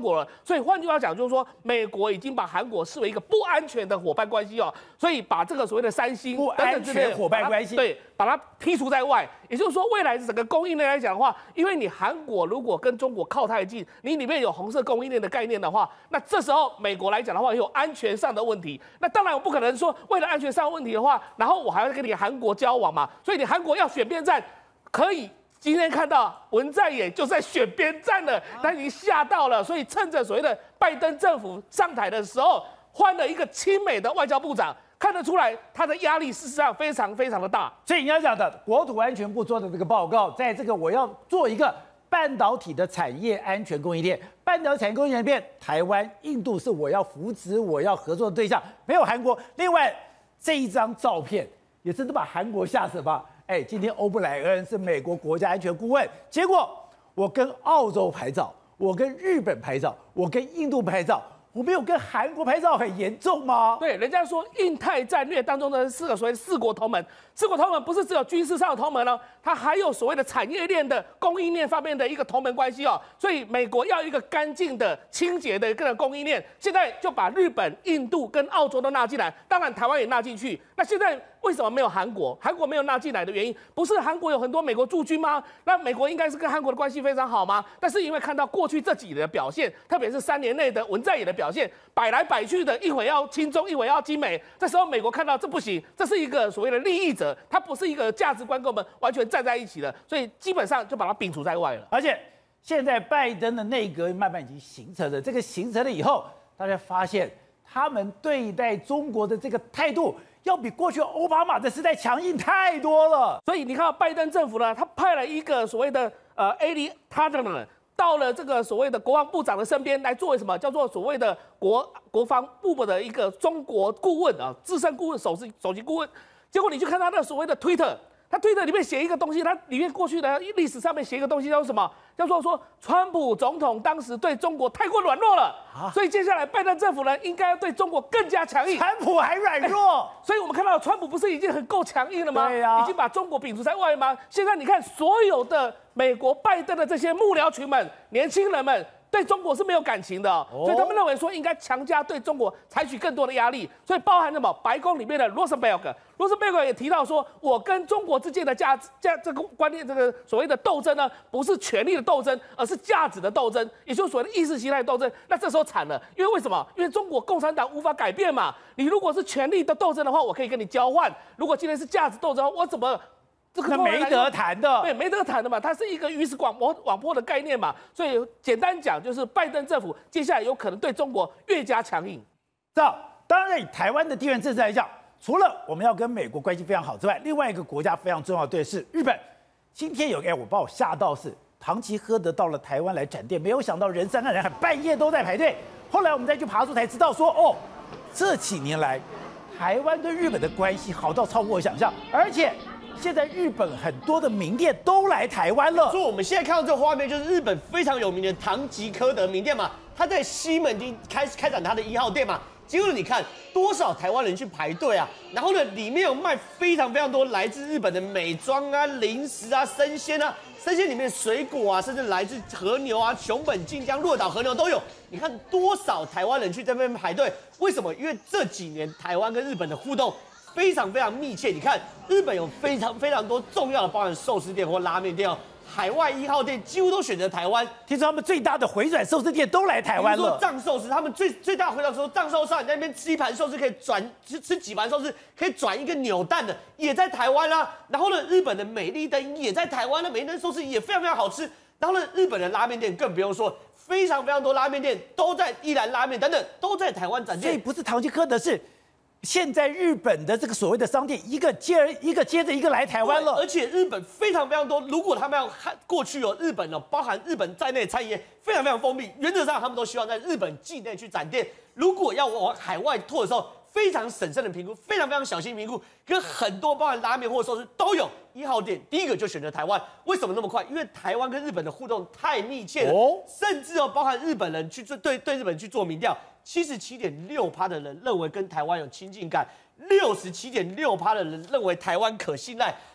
国了。所以换句话讲，就是说美国已经把韩国视为一个不安全的伙伴关系哦，所以把这个所谓的三星不安全伙伴关系， 对，把它剔除在外。也就是说，未来整个供应链来讲的话，因为你韩国如果跟中国靠太近，你里面有红色供应链的概念的话，那这时候美国来讲的话，有安全上的问题。那当然我不可能说为了安全上的问题的话，然后我还要跟你韩国交往嘛。所以你韩国要选边站，可以。今天看到文在寅就在选边站了，他已经吓到了，所以趁着所谓的拜登政府上台的时候，换了一个亲美的外交部长。看得出来，他的压力事实上非常非常的大。 所以你要讲的国土安全部做的这个报告，在这个我要做一个半导体的产业安全供应链，半导体产业供应链里面，台湾、印度是我要扶持、我要合作的对象，没有韩国。另外这一张照片也真的把韩国吓死吧？哎，今天欧布莱恩是美国国家安全顾问，结果我跟澳洲拍照，我跟日本拍照，我跟印度拍照。我没有跟韩国拍照，很严重吗？ 对，人家说印太战略当中的所谓的四国同盟，四国同盟不是只有军事上的同盟哦，它还有所谓的产业链的供应链方面的一个同盟关系哦。所以美国要一个干净的、清洁的一个供应链，现在就把日本、印度跟澳洲都纳进来，当然台湾也纳进去。那现在为什么没有韩国？韩国没有纳进来的原因，不是韩国有很多美国驻军吗？那美国应该是跟韩国的关系非常好吗？但是因为看到过去这几年的表现，特别是3年内的文在寅的表现，摆来摆去的，一会要亲中，一会要亲美。这时候美国看到这不行，这是一个所谓的利益者，他不是一个价值观跟我们完全站在一起的，所以基本上就把它摒除在外了。 而且现在拜登的内阁慢慢已经形成了，这个形成了以后，大家发现他们对待中国的这个态度，要比过去奥巴马的时代强硬太多了。 所以你看到拜登政府呢，他派了一个所谓的Ali Tadler到了这个所谓的国防部长的身边来作为什么？叫做所谓的国防部的一个中国顾问啊，资深顾问、首席顾问。结果你去看他那所谓的 Twitter。他推特里面写一个东西，他里面过去的历史上面写一个东西叫做什么？叫做说川普总统当时对中国太过软弱了，所以接下来拜登政府呢应该要对中国更加强硬。 川普还软弱， 所以我们看到川普不是已经很够强硬了吗？ 对呀， 已经把中国摒除在外吗？现在你看所有的美国拜登的这些幕僚群们、年轻人们。对中国是没有感情的，所以他们认为说应该强加对中国采取更多的压力，所以包含什么？白宫里面的罗斯贝尔也提到说，我跟中国之间的这个观念，这个所谓的斗争呢，不是权力的斗争，而是价值的斗争，也就是所谓的意识形态斗争。那这时候惨了，因为什么？因为中国共产党无法改变嘛。你如果是权力的斗争的话，我可以跟你交换；如果今天是价值斗争，我怎么？ 那没得谈的， 对，没得谈的嘛，它是一个鱼死网破的概念嘛，所以简单讲就是拜登政府接下来有可能对中国越加强硬。 当然以台湾的地缘政治来讲，除了我们要跟美国关系非常好之外，另外一个国家非常重要的是日本。今天有个把我吓到是唐吉诃德到了台湾来展店，没有想到人山人海，半夜都在排队。后来我们再去爬树才知道说，哦，这几年来台湾跟日本的关系好到超过我想象，而且。现在日本很多的名店都来台湾了， 所以我们现在看到这个画面，就是日本非常有名的唐吉诃德名店嘛，他在西门町开展他的1号店嘛。结果你看多少台湾人去排队啊，然后呢，里面有卖非常非常多来自日本的美妆啊、零食啊、生鲜啊，生鲜里面水果啊，甚至来自和牛啊、熊本、近江、鹿岛和牛都有。你看多少台湾人去这边排队？为什么？因为这几年台湾跟日本的互动。非常非常密切，你看日本有非常非常多重要的，包含寿司店或拉面店哦，海外1号店几乎都选择台湾。 听说他们最大的回转寿司店都来台湾了。 比如说藏寿司，他们最大的回转说藏寿司，你在那边吃一盘寿司可以吃几盘寿司，可以转一个扭蛋的，也在台湾啦。然后呢，日本的美丽灯也在台湾了，美丽灯寿司也非常非常好吃。然后呢，日本的拉面店更不用说。非常非常多拉面店都在一兰拉面等等都在台湾展店， 所以不是唐吉诃德是。现在日本的这个所谓的商店，一个接着一个来台湾了， 而且日本非常非常多。如果他们要过去日本包含日本在内的餐饮业非常非常封闭，原则上他们都希望在日本境内去展店。如果要往海外拓的时候，非常审慎的评估，非常非常小心评估，跟很多包含拉面或寿司都有1号店，第一个就选择台湾。为什么那么快？因为台湾跟日本的互动太密切了，甚至包含日本人去对日本去做民调。77.6% 的人认为跟台湾有亲近感，67.6% 的人认为台湾可信赖，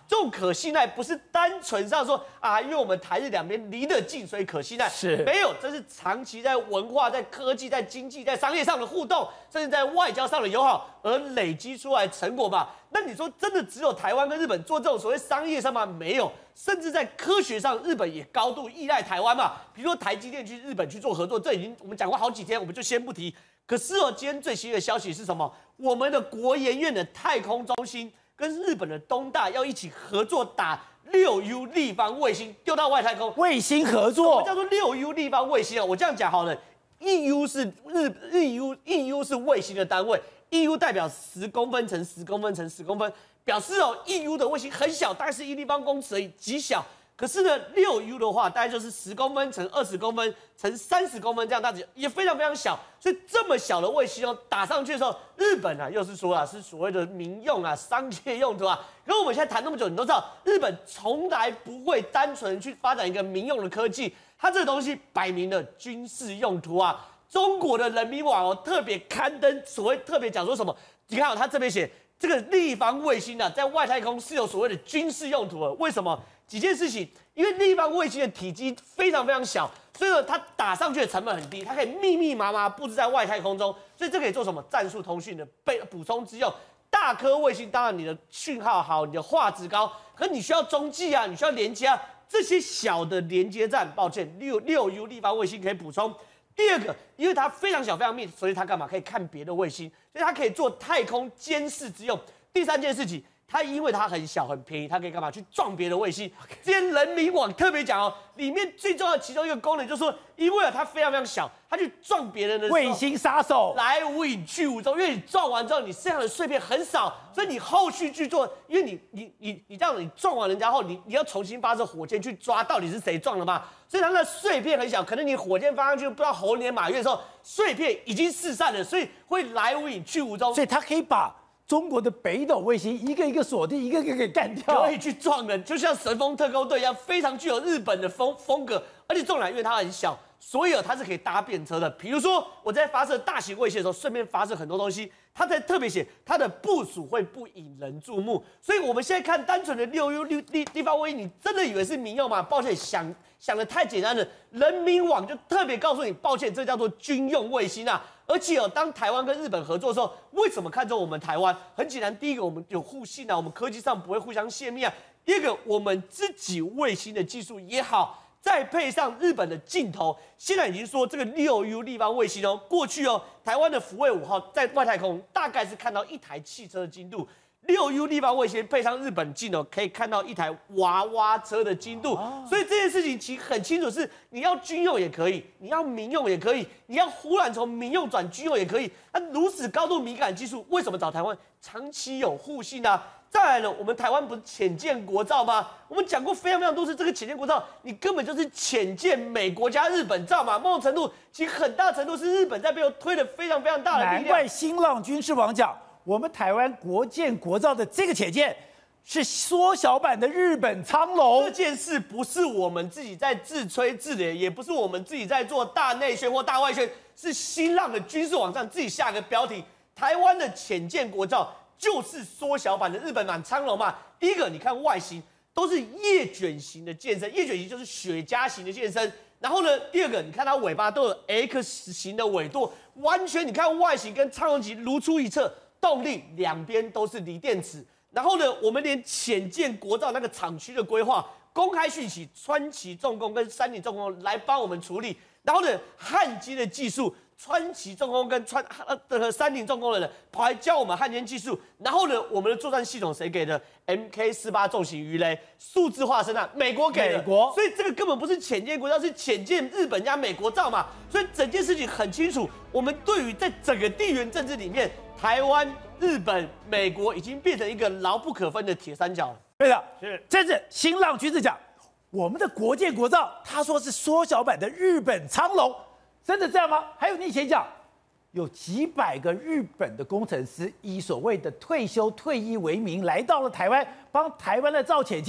这种可信赖不是单纯上说啊，因为我们台日两边离得近，所以可信赖， 是没有，这是长期在文化、在科技、在经济、在商业上的互动，甚至在外交上的友好而累积出来成果嘛。那你说真的只有台湾跟日本做这种所谓商业上吗？没有，甚至在科学上，日本也高度依赖台湾嘛。比如说台积电去日本去做合作，这已经我们讲过好几天，我们就先不提。可是哦，今天最新的消息是什么？我们的国研院的太空中心跟日本的东大要一起合作打6U 立方卫星丢到外太空。 卫星合什作么叫做6U 立方卫星啊？我这样讲好了，1U 是1U 是卫星的单位，1U 代表10公分乘10公分乘10公分，表示哦1U 的卫星很小，大概是1立方公尺而已，极小。可是呢，6U 的话，大概就是10公分乘20公分乘30公分这样大小，也非常非常小。所以这么小的卫星哦，打上去的时候，日本啊又是说啊，是所谓的民用啊、商业用途啊。可是我们现在谈那么久，你都知道，日本从来不会单纯去发展一个民用的科技，它这个东西摆明了军事用途啊。中国的人民网哦特别刊登所谓特别讲说什么？你看哦，他这边写这个立方卫星啊，在外太空是有所谓的军事用途的。为什么？几件事情，因为立方卫星的体积非常非常小，所以呢，它打上去的成本很低，它可以密密麻麻布置在外太空中，所以这可以做什么战术通讯的补充之用。大颗卫星当然你的讯号好，你的画质高，可你需要中继啊，你需要连接啊，这些小的连接站，抱歉，6U 立方卫星可以补充。第二个，因为它非常小非常密，所以它干嘛可以看别的卫星，所以它可以做太空监视之用。第三件事情。它因为它很小很便宜，它可以干嘛？去撞别的卫星。今天人民网特别讲哦，里面最重要的其中一个功能就是说，因为它非常非常小，它去撞别人的时候卫星杀手来无影去无踪，因为你撞完之后，你剩下的碎片很少，所以你后续去做，因为你这样，你撞完人家后，你要重新发射火箭去抓到底是谁撞的嘛，所以它的碎片很小，可能你火箭发上去不知道猴年马月的时候，碎片已经四散了，所以会来无影去无踪， 所以它可以把中国的北斗卫星一个一个锁定，一个一个给干掉， 可以去撞人，就像神风特工队一样，非常具有日本的风格。而且重点因为它很小，所以它是可以搭便车的。比如说我在发射大型卫星的时候，顺便发射很多东西。它在特别写它的部署会不引人注目，所以我们现在看单纯的6U 立方卫星，你真的以为是民用吗？抱歉，想的太简单了。人民网就特别告诉你，抱歉，这叫做军用卫星啊。而且哦，当台湾跟日本合作的时候，为什么看中我们台湾？很简单，第一个我们有互信啊，我们科技上不会互相泄密啊。第二个，我们自己卫星的技术也好，再配上日本的镜头，现在已经说这个6U 立方卫星哦，过去哦，台湾的福卫5号在外太空大概是看到一台汽车的精度。6U 立方卫星配上日本镜头，可以看到一台娃娃车的精度，所以这件事情其实很清楚，是你要军用也可以，你要民用也可以，你要忽然从民用转军用也可以。那如此高度敏感技术，为什么找台湾？长期有互信啊。再来呢，我们台湾不是潜舰国造吗？我们讲过非常非常多次，这个潜舰国造，你根本就是潜舰美国加日本造嘛。某种程度，其实很大程度是日本在背后推了非常非常大的力量。 难怪新浪军事网讲，我们台湾国建国造的这个潜舰是缩小版的日本苍龙。 这件事不是我们自己在自吹自擂，也不是我们自己在做大内宣或大外宣，是新浪的军事网站自己下个标题：台湾的潜舰国造就是缩小版的日本版苍龙嘛。第一个，你看外形都是叶卷型的舰身，叶卷型就是雪茄型的舰身。然后呢，第二个，你看它尾巴都有 X 型的尾舵，完全你看外形跟苍龙级如出一辙。动力两边都是锂电池，然后呢，我们连潜舰国造那个厂区的规划公开讯息，川崎重工跟三菱重工来帮我们处理。然后呢，汉奸的技术，川崎重工跟三菱重工的人跑来教我们汉奸技术。然后呢，我们的作战系统谁给的 ？MK48 重型鱼雷，数字化生产，美国给的。 美国， 所以这个根本不是潜舰国造，是潜舰日本加美国造嘛。所以整件事情很清楚，我们对于在整个地缘政治里面，台湾、日本、美国已经变成一个牢不可分的铁三角了。 对的，是。这是新浪军事讲，我们的国建国造，他说是缩小版的日本苍龙，真的这样吗？还有你以前讲，有几百个日本的工程师以所谓的退休退役为名，来到了台湾，帮台湾的造潜舰。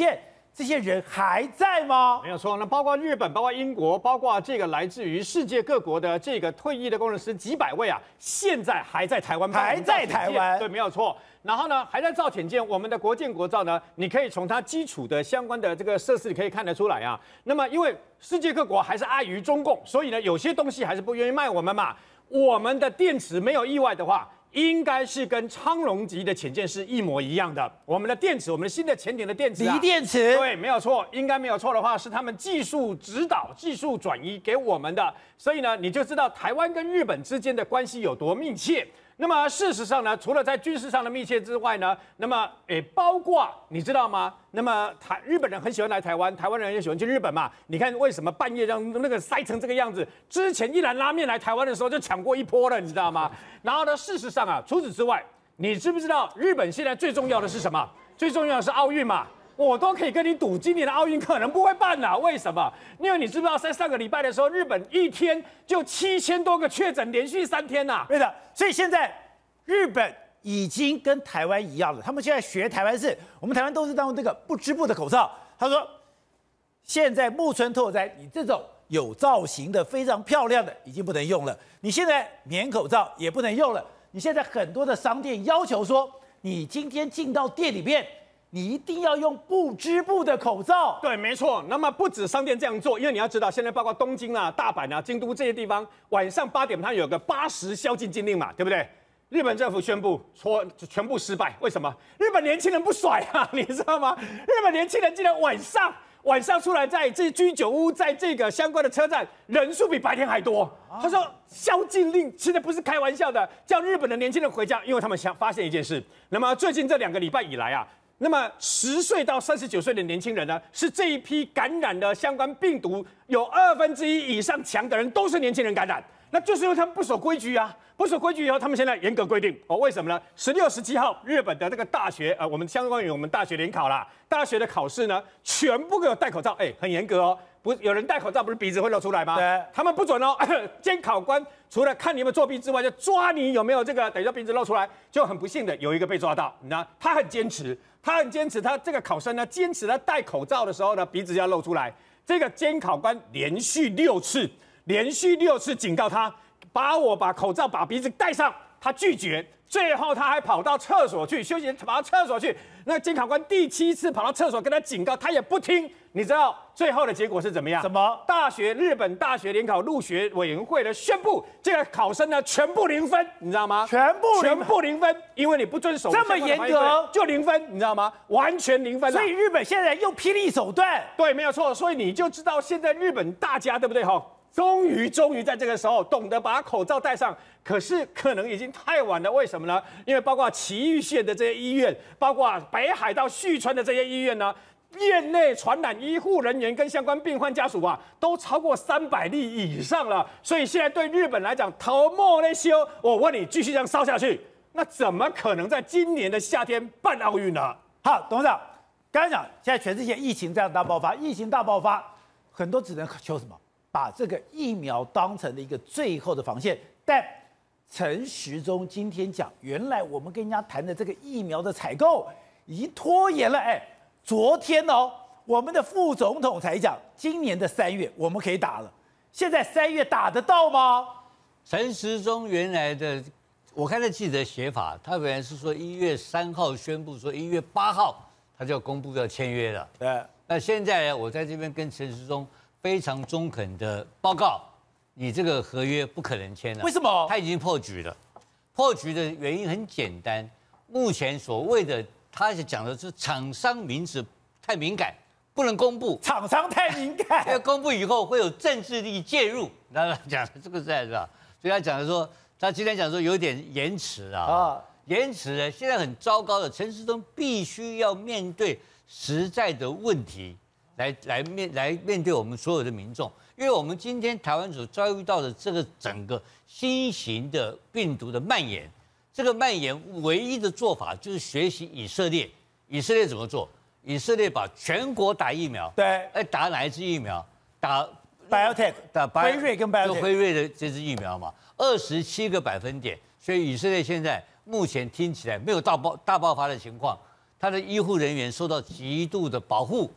这些人还在吗？ 没有错，那包括日本、包括英国、包括这个来自于世界各国的这个退役的工程师几百位啊，现在还在台湾， 还在台湾， 对，没有错。然后呢，还在造潜舰，我们的国建国造呢，你可以从它基础的相关的这个设施可以看得出来啊。那么因为世界各国还是碍于中共，所以呢，有些东西还是不愿意卖我们嘛。我们的电池没有意外的话，应该是跟昌隆级的潜舰是一模一样的。我们的电池，我们的新的潜艇的电池、 锂电池， 对，没有错，应该没有错的话，是他们技术指导、技术转移给我们的。所以呢，你就知道台湾跟日本之间的关系有多密切。那么事实上呢，除了在军事上的密切之外呢，那么包括你知道吗？那么日本人很喜欢来台湾，台湾人也喜欢去日本嘛。你看为什么半夜让那个塞成这个样子？之前一兰拉面来台湾的时候就抢过一波了，你知道吗？然后呢，事实上啊，除此之外，你知不知道日本现在最重要的是什么？最重要的是奥运嘛。我都可以跟你赌，今年的奥运可能不会办了。为什么？因为你知不知道，在上个礼拜的时候，日本一天就7000多个确诊，连续3天呐。 对的，所以现在日本已经跟台湾一样了，他们现在学台湾式，我们台湾都是当这个不织布的口罩。他说，现在木村拓哉，你这种有造型的、非常漂亮的已经不能用了，你现在棉口罩也不能用了。你现在很多的商店要求说，你今天进到店里面，你一定要用不织布的口罩。 对，没错。那么不止商店这样做，因为你要知道，现在包括东京啊、大阪啊、京都这些地方，晚上8点它有个80宵禁禁令嘛，对不对？日本政府宣布说全部失败，为什么？日本年轻人不甩啊，你知道吗？日本年轻人竟然晚上出来在这居酒屋，在这个相关的车站，人数比白天还多。他说宵禁令现在不是开玩笑的，叫日本的年轻人回家，因为他们发现一件事。那么最近这2个礼拜以来啊，那么10岁到39岁的年轻人呢，是这一批感染的相关病毒有1/2以上强的人都是年轻人感染，那就是因为他们不守规矩啊。不守规矩以后，他们现在严格规定哦。为什么呢？16、17号，日本的这个大学，我们相关于我们大学联考啦，大学的考试呢，全部给我戴口罩，很严格哦。不，有人戴口罩，不是鼻子会露出来吗？ 对， 他们不准哦。监考官除了看你有没有作弊之外，就抓你有没有这个，等于说鼻子露出来。就很不幸的有一个被抓到，你知道，他很坚持，他这个考生呢，坚持他戴口罩的时候呢，鼻子要露出来。这个监考官连续6次警告他。把口罩把鼻子戴上，他拒绝，最后他还跑到厕所去休息，跑到厕所去。那监考官第7次跑到厕所跟他警告，他也不听。你知道最后的结果是怎么样？ 什么？ 日本大学联考入学委员会的宣布，这个考生呢全部0分，你知道吗？ 全部0分， 因为你不遵守这么严格， 就0分，你知道吗？完全0分。 所以日本现在用霹雳手段， 对，没有错。所以你就知道现在日本大家对不对哈？终于在这个时候懂得把口罩戴上，可是可能已经太晚了。为什么呢？因为包括埼玉县的这些医院，包括北海道旭川的这些医院呢，院内传染医护人员跟相关病患家属啊，都超过300例以上了。所以现在对日本来讲，头莫内修。我问你，继续这样烧下去，那怎么可能在今年的夏天办奥运呢？ 好，董事长，刚才讲现在全世界疫情这样大爆发，很多只能求什么？把这个疫苗当成了一个最后的防线，但陈时中今天讲，原来我们跟人家谈的这个疫苗的采购已经拖延了。昨天我们的副总统才讲，今年的3月我们可以打了，现在3月打得到吗？ 陈时中原来的，我看那记者写法，他本来是说1月3号宣布，说1月8号他就要公布要签约了。 对， 那现在呢，我在这边跟陈时中非常中肯的报告，你这个合约不可能签了。 为什么？ 他已经破局了。破局的原因很简单，目前所谓的他讲的是厂商名字太敏感，不能公布。 厂商太敏感， 因为公布以后会有政治力介入。他讲的这个在是吧？所以他讲的说，他今天讲说有点延迟啊。延迟呢，现在很糟糕的，陈时中必须要面对实在的问题。来面对我们所有的民众，因为我们今天台湾所遭遇到的这个整个新型的病毒的蔓延，这个蔓延唯一的做法就是学习以色列。以色列怎么做？以色列把全国打疫苗， 对， 打哪一支疫苗？打 BioNTech， 打辉瑞跟 BioNTech， 就辉瑞的这支疫苗嘛，27个百分点。所以以色列现在目前听起来没有大爆发的情况，他的医护人员受到极度的保护。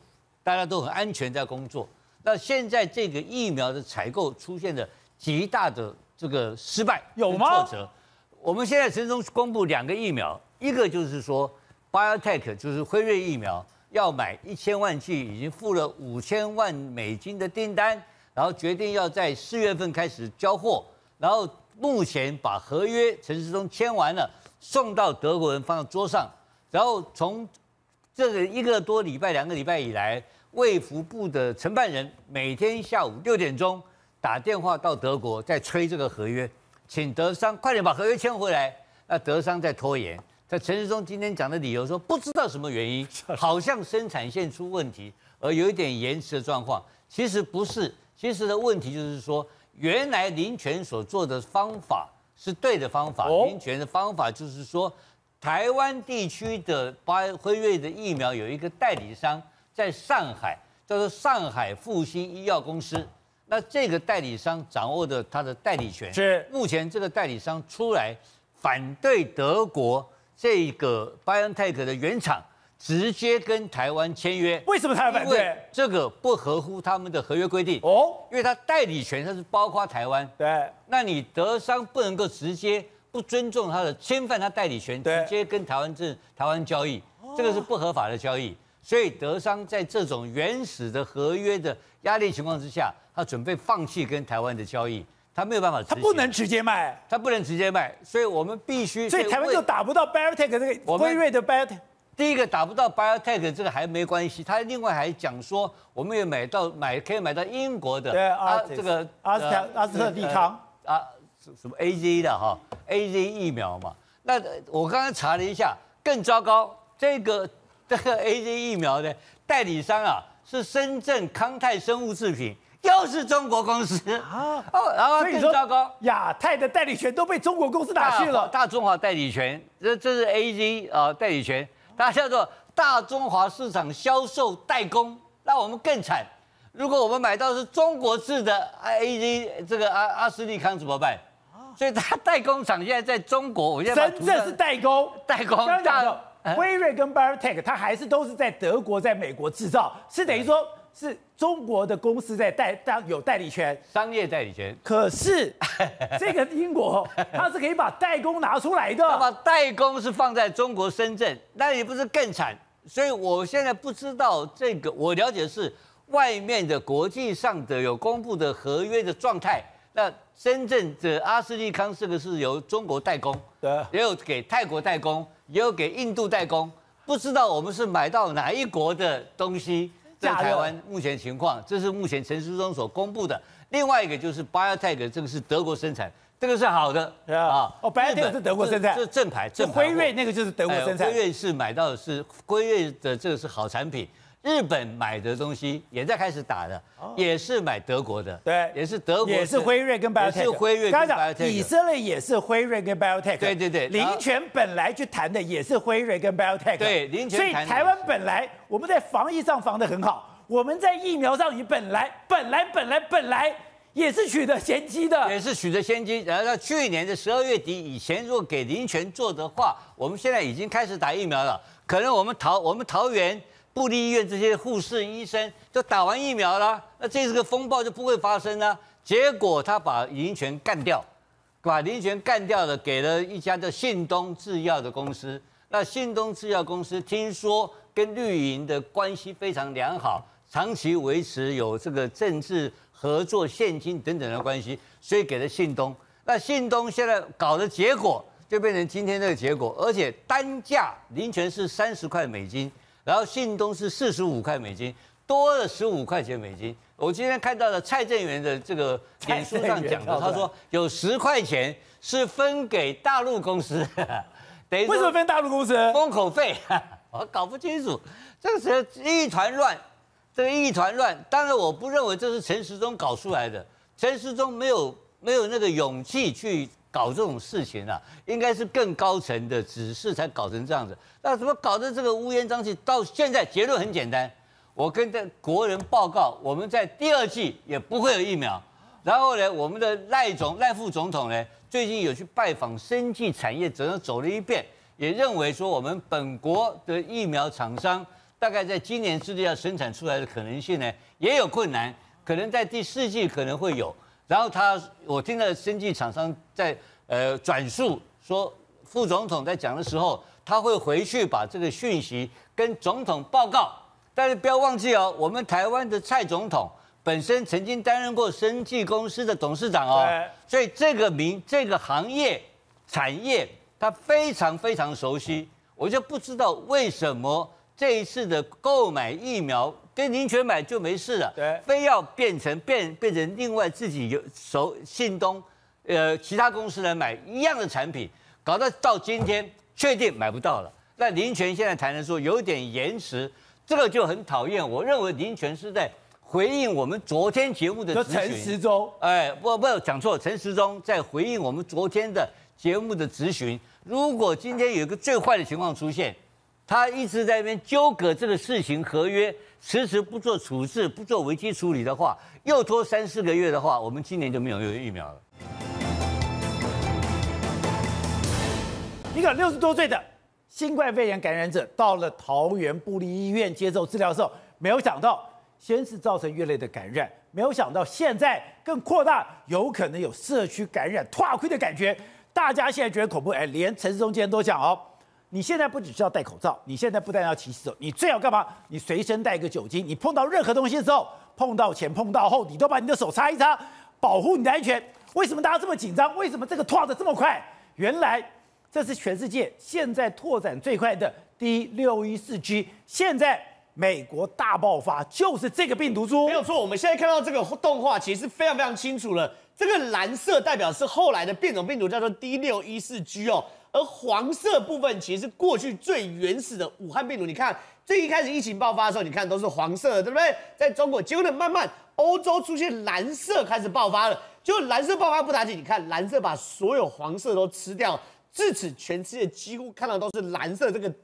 大家都很安全在工作。那现在这个疫苗的采购出现了极大的这个失败， 有吗？ 挫折。我们现在陈时中公布2个疫苗，一个就是说 BioNTech 就是辉瑞疫苗要买1000万剂，已经付了5000万美金的订单，然后决定要在4月份开始交货，然后目前把合约陈时中签完了，送到德国人放到桌上，然后从这个1个多礼拜、2个礼拜以来，卫福部的承办人每天下午6点钟打电话到德国，在催这个合约，请德商快点把合约签回来。那德商在拖延。在陈时中今天讲的理由说，不知道什么原因，好像生产线出问题，而有一点延迟的状况。其实不是，其实的问题就是说，原来林权所做的方法是对的方法。林权的方法就是说，台湾地区的辉瑞的疫苗有一个代理商在上海，叫做上海复兴医药公司。那这个代理商掌握的他的代理权， 是目前这个代理商出来反对德国这个 BioNTech 的原厂直接跟台湾签约。 为什么他要反对？ 这个不合乎他们的合约规定哦， 因为他代理权它是包括台湾。 对， 那你德商不能够直接不尊重他的侵犯他代理权，直接跟台湾交易，这个是不合法的交易。所以德商在这种原始的合约的压力情况之下，他准备放弃跟台湾的交易，他没有办法执行， 他不能直接卖， 他不能直接卖，所以我们必须， 所以台湾就打不到 BioNTech 这个辉瑞的 BioNTech。 第一个打不到 BioNTech 这个还没关系，他另外还讲说，我们也可以买到英国的， 对这个阿斯特利康什么 AZ 的哈 ，AZ 疫苗嘛。那我刚刚查了一下，更糟糕，这个 AZ 疫苗的代理商啊是深圳康泰生物制品，又是中国公司啊。然后更糟糕， 亚太的代理权都被中国公司拿去了。 大中华代理权，这是 AZ 代理权，它叫做大中华市场销售代工。那我们更惨，如果我们买到是中国制的 AZ 这个阿斯利康怎么办？所以它代工厂现在在中国，我现在真正是代工。刚刚讲的辉瑞跟 BioNTech， 它还是都是在德国、在美国制造，是等于说是中国的公司在有代理权， 商业代理权。 可是这个英国它是可以把代工拿出来的， 那么代工是放在中国深圳，那也不是更惨？所以我现在不知道这个，我了解的是外面的国际上的有公布的合约的状态。那深圳的阿斯利康这个是由中国代工，对，也有给泰国代工，也有给印度代工，不知道我们是买到哪一国的东西。在台湾目前情况，这是目前陈时中所公布的。另外一个就是 BioNTech， 这个是德国生产，这个是好的啊。 BioNTech 是德国生产， 这正牌。 辉瑞那个就是德国生产， 辉瑞是买到的是辉瑞的这个是好产品。日本买的东西也在开始打的，也是买德国的， 对， 也是德国， 也是辉瑞跟 BioNTech， 是辉瑞跟 BioNTech。 刚刚讲以色列也是辉瑞跟 BioNTech， 对， 林权本来去谈的也是辉瑞跟 BioNTech， 对，林权。 所以台湾本来我们在防疫上防得很好，我们在疫苗上也本来也是取得先机的， 也是取得先机。然后到去年的12月底以前，如果给林权做的话，我们现在已经开始打疫苗了，可能我们桃园部立医院这些护士、医生就打完疫苗了，那这个风暴就不会发生了。结果他把林权干掉，了，给了一家叫信东制药的公司。那信东制药公司听说跟绿营的关系非常良好，长期维持有这个政治合作、现金等等的关系，所以给了信东。那信东现在搞的结果就变成今天这个结果，而且单价林权是30块美金。然后信东是45块美金，多了15块钱美金。我今天看到了蔡正元的这个脸书上讲的，他说有10块钱是分给大陆公司，等于为什么分大陆公司？ 封口费，我搞不清楚，这个是一团乱，当然我不认为这是陈时中搞出来的，陈时中没有那个勇气去搞这种事情啊，应该是更高层的指示才搞成这样子。那怎么搞得这个乌烟瘴气？到现在结论很简单，我跟国人报告，我们在第2季也不会有疫苗。然后呢，我们的赖副总统呢，最近有去拜访生技产业，整个走了一遍，也认为说我们本国的疫苗厂商大概在今年之内要生产出来的可能性呢，也有困难，可能在第4季可能会有。然后我听到生技厂商在转述说，副总统在讲的时候，他会回去把这个讯息跟总统报告。但是不要忘记哦，我们台湾的蔡总统本身曾经担任过生技公司的董事长哦，所以这个行业产业他非常非常熟悉。我就不知道为什么这一次的购买疫苗跟林权买就没事了，对，非要变成另外自己有信东，其他公司来买一样的产品，搞到今天确定买不到了。那林权现在谈的说有点延迟，这个就很讨厌。我认为林权是在回应我们昨天节目的质询。 陈时中， 不讲错，陈时中在回应我们昨天的节目的质询。如果今天有一个最坏的情况出现，他一直在那边纠葛这个事情合约，迟迟不做处置，不做危机处理的话，又拖3、4个月的话，我们今年就没有疫苗了。 一个60多岁的新冠肺炎感染者到了桃园部立医院接受治疗的时候，没有想到先是造成月类的感染，没有想到现在更扩大，有可能有社区感染、拓亏的感觉。大家现在觉得恐怖，连陈时中今天都讲哦，你现在不只是要戴口罩，你现在不但要勤洗手，你最好干嘛？你随身带个酒精，你碰到任何东西的时候，碰到前碰到后，你都把你的手擦一擦，保护你的安全。为什么大家这么紧张？为什么这个拓的这么快？原来这是全世界现在拓展最快的D614G，现在美国大爆发就是这个病毒株。 没有错，我们现在看到这个动画其实非常非常清楚了。这个蓝色代表是后来的变种病毒，叫做 D614G 哦，而黄色部分其实是过去最原始的武汉病毒。你看，最一开始疫情爆发的时候，你看都是黄色的，对不对？在中国，结果呢，慢慢欧洲出现蓝色开始爆发了。结果蓝色爆发不打紧，你看蓝色把所有黄色都吃掉。至此，全世界几乎看到都是蓝色这个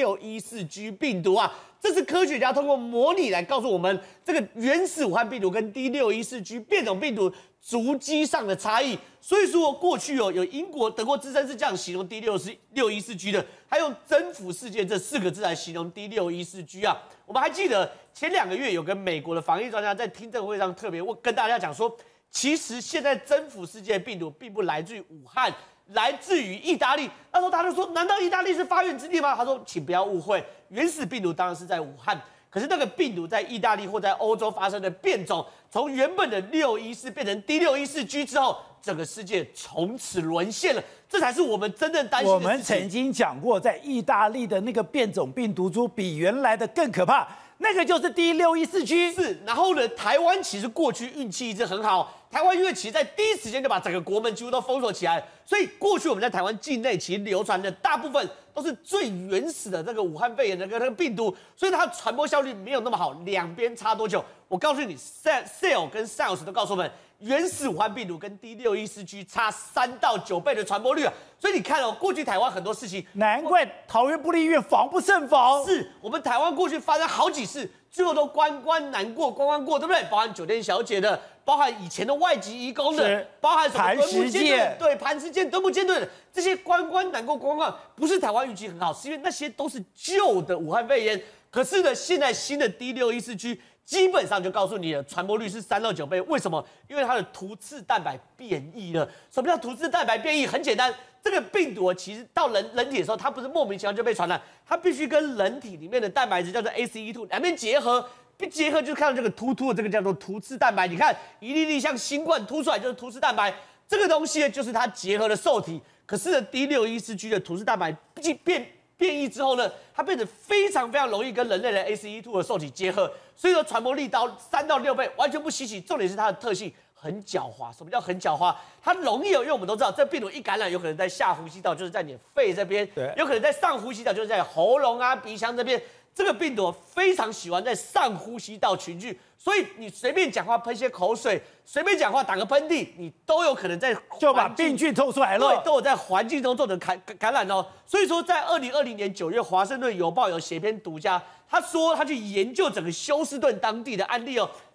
D614G 病毒啊！这是科学家通过模拟来告诉我们，这个原始武汉病毒跟 D614G 变种病毒足迹上的差异。所以说，过去有英国、德国之声是这样形容 D614G 的，还用征服世界这4个字来形容 D614G 啊！我们还记得前2个月有个美国的防疫专家在听证会上特别跟大家讲说，其实现在征服世界的病毒并不来自于武汉。来自于意大利，那时候他就说：“难道意大利是发源之地吗？”他说：“请不要误会，原始病毒当然是在武汉，可是那个病毒在意大利或在欧洲发生的变种，从原本的614变成 D614G 之后，整个世界从此沦陷了。这才是我们真正担心的事情。” 我们曾经讲过，在意大利的那个变种病毒株比原来的更可怕，那个就是 D614G。 是，然后呢，台湾其实过去运气一直很好。台湾因为其实在第一时间就把整个国门几乎都封锁起来，所以过去我们在台湾境内其实流传的大部分都是最原始的这个武汉肺炎的那个病毒，所以它的传播效率没有那么好，两边差多久？我告诉你 ，Cell 跟 SARS 都告诉我们，原始武汉病毒跟 D614G 差3到9倍的传播率啊！所以你看哦，过去台湾很多事情， 难怪桃园部立医院防不胜防。 是我们台湾过去发生好几次，最后都关关难过关关过，对不对？包含酒店小姐的，包含以前的外籍移工的，包含什么敦睦舰队，对，磐石舰、敦睦舰队的这些关关难过关关，不是台湾运气很好，是因为那些都是旧的武汉肺炎。可是呢，现在新的 D614G 基本上就告诉你了，传播率是3到9倍。为什么？因为它的突刺蛋白变异了。什么叫突刺蛋白变异？很简单，这个病毒其实到人体的时候，它不是莫名其妙就被传染，它必须跟人体里面的蛋白质叫做 ACE2 两边结合。结合就看到这个突突的这个叫做突刺蛋白，你看一粒粒像新冠凸出来就是突刺蛋白，这个东西呢就是它结合的受体。可是呢 D614G 的突刺蛋白变异之后呢，它变得非常非常容易跟人类的 ACE2 的受体结合，所以说传播力到3到6倍，完全不稀奇。重点是它的特性很狡猾。什么叫很狡猾？它容易因为我们都知道，这病毒一感染，有可能在下呼吸道，就是在你的肺这边；有可能在上呼吸道，就是在喉咙啊、鼻腔这边。这个病毒非常喜欢在上呼吸道群聚，所以你随便讲话喷些口水，随便讲话打个喷嚏，你都有可能在就把病菌透出来了。 对，都有在环境中做成感染哦。所以说，在2020年9月，《华盛顿邮报》有写篇独家，他说他去研究整个休斯顿当地的案例哦。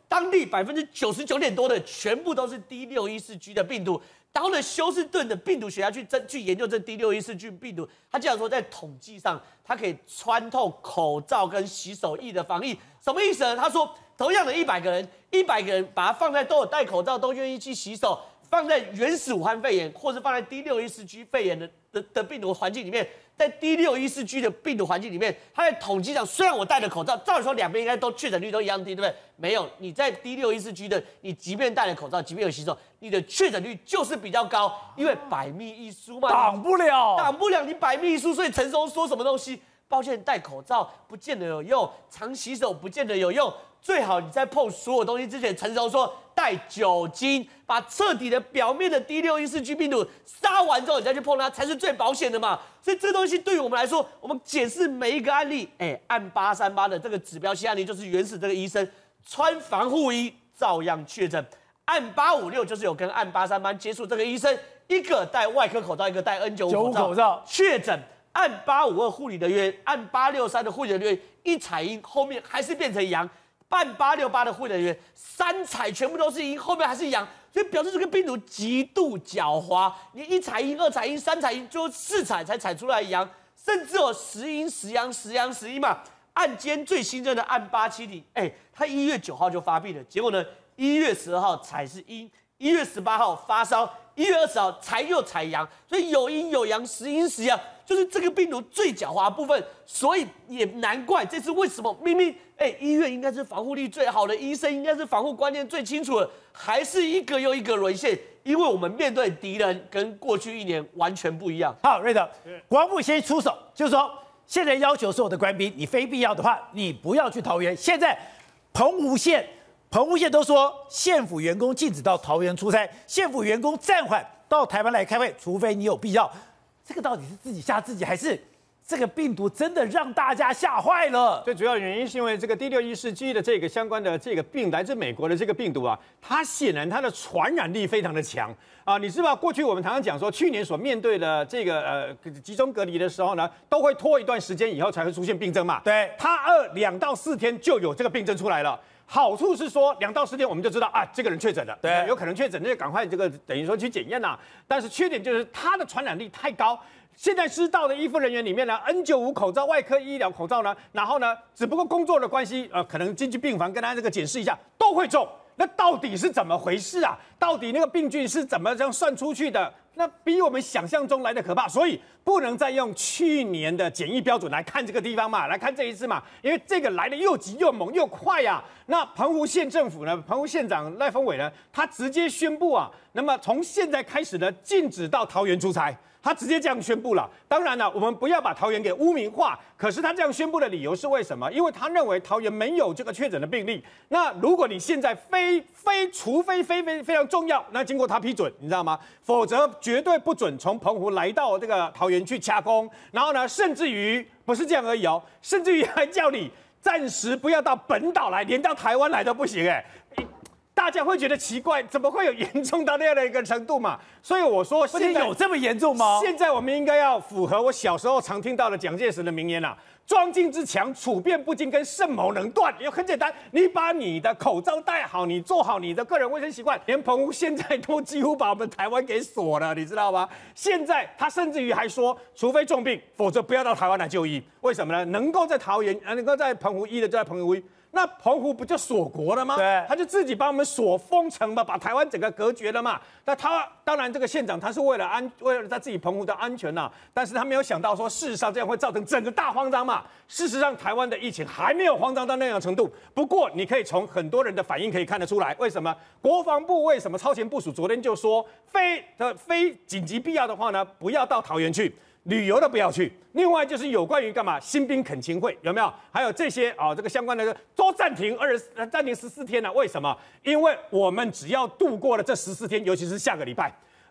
当地99%多的全部都是 D614G 的病毒。然后呢，休斯顿的病毒学家去研究这 D614G 病毒，他竟然说在统计上，它可以穿透口罩跟洗手液的防疫，什么意思呢？他说，同样的100个人把它放在都有戴口罩，都愿意去洗手，放在原始武汉肺炎，或是放在 D614G 肺炎的病毒环境里面，在 D614G 的病毒环境里面，它在统计上，虽然我戴了口罩，照理说两边应该都确诊率都一样低，对不对？没有，你在 D614G 的，你即便戴了口罩，即便有洗手，你的确诊率就是比较高，因为百密一疏嘛， 挡不了你百密一疏，所以陈松说什么东西？抱歉，戴口罩不见得有用，常洗手不见得有用，最好你在碰所有东西之前，陈松说带酒精，把彻底的表面的 D614G 病毒杀完之后，你再去碰它，才是最保险的嘛。所以这东西对于我们来说，我们检视每一个案例，按838的这个指标性案例，就是原始这个医生穿防护衣照样确诊，按856就是有跟按838接触这个医生，一个戴外科口罩，一个戴 N95 口罩确诊。按852护理人员，按863的护理人员一采阴，后面还是变成阳；按868的护理人员3采全部都是阴，后面还是阳，所以表示这个病毒极度狡猾。你1采阴、2采阴、3采阴，就4采才采出来阳，甚至有10阴、10阳、10阳、10阴嘛。按今天最新增的按870，他1月9号就发病了，结果呢，1月12号采是阴，1月18号发烧，1月20号又采阳，所以有阴有阳，10阴10阳。就是这个病毒最狡猾的部分，所以也难怪这次为什么明明医院应该是防护力最好的，医生应该是防护观念最清楚的，还是一个又一个沦陷，因为我们面对敌人跟过去1年完全不一样。 好，瑞德，国防部先出手，就是说现在要求所有的官兵，你非必要的话，你不要去桃园。现在澎湖县都说县府员工禁止到桃园出差，县府员工暂缓到台湾来开会，除非你有必要。这个到底是自己吓自己，还是这个病毒真的让大家吓坏了？ 最主要的原因是因为这个 D614G 的这个相关的这个病来自美国的这个病毒啊，它显然它的传染力非常的强啊！你知道过去我们常常讲说，去年所面对的这个集中隔离的时候呢，都会拖一段时间以后才会出现病症嘛。 对， 它2到4天就有这个病症出来了。好处是说2到4天我们就知道啊，这个人确诊了， 对， 有可能确诊，那就赶快这个等于说去检验啦。但是缺点就是它的传染力太高。现在知道的医护人员里面呢 ，N95 口罩、外科医疗口罩呢，然后呢，只不过工作的关系，可能进去病房跟他这个检视一下，都会中。那到底是怎么回事啊？到底那个病菌是怎么这样算出去的？那比我们想象中来的可怕，所以不能再用去年的检疫标准来看这个地方嘛，来看这一次嘛，因为这个来的又急又猛又快呀。那澎湖县政府呢，澎湖县长赖峰伟呢，他直接宣布啊，那么从现在开始呢，禁止到桃园出差。他直接这样宣布了。当然了，我们不要把桃园给污名化。可是他这样宣布的理由是为什么？因为他认为桃园没有这个确诊的病例。那如果你现在除非非常重要，那经过他批准，你知道吗？否则绝对不准从澎湖来到这个桃园去掐工。然后呢，甚至于不是这样而已哦，甚至于还叫你暂时不要到本岛来，连到台湾来都不行大家会觉得奇怪，怎么会有严重到那样的一个程度嘛？所以我说，现在有这么严重吗？ 现在我们应该要符合我小时候常听到的蒋介石的名言啊：庄敬之强，处变不惊，跟慎谋能断。也很简单，你把你的口罩戴好，你做好你的个人卫生习惯。连澎湖现在都几乎把我们台湾给锁了，你知道吗？现在他甚至于还说，除非重病，否则不要到台湾来就医。为什么呢？能够在桃园，能够在澎湖医的就在澎湖医。那澎湖不就锁国了吗？ 对， 他就自己把我们锁封城嘛，把台湾整个隔绝了嘛。那他当然这个县长他是为了他自己澎湖的安全呐，但是他没有想到说，事实上这样会造成整个大慌张嘛。事实上台湾的疫情还没有慌张到那样的程度。不过你可以从很多人的反应可以看得出来，为什么国防部为什么超前部署？昨天就说非紧急必要的话呢，不要到桃园去。旅游的不要去，另外就是有关于干嘛新兵恳亲会有没有？还有这些这个相关的都暂停14天了。为什么？因为我们只要度过了这14天，尤其是下个礼拜，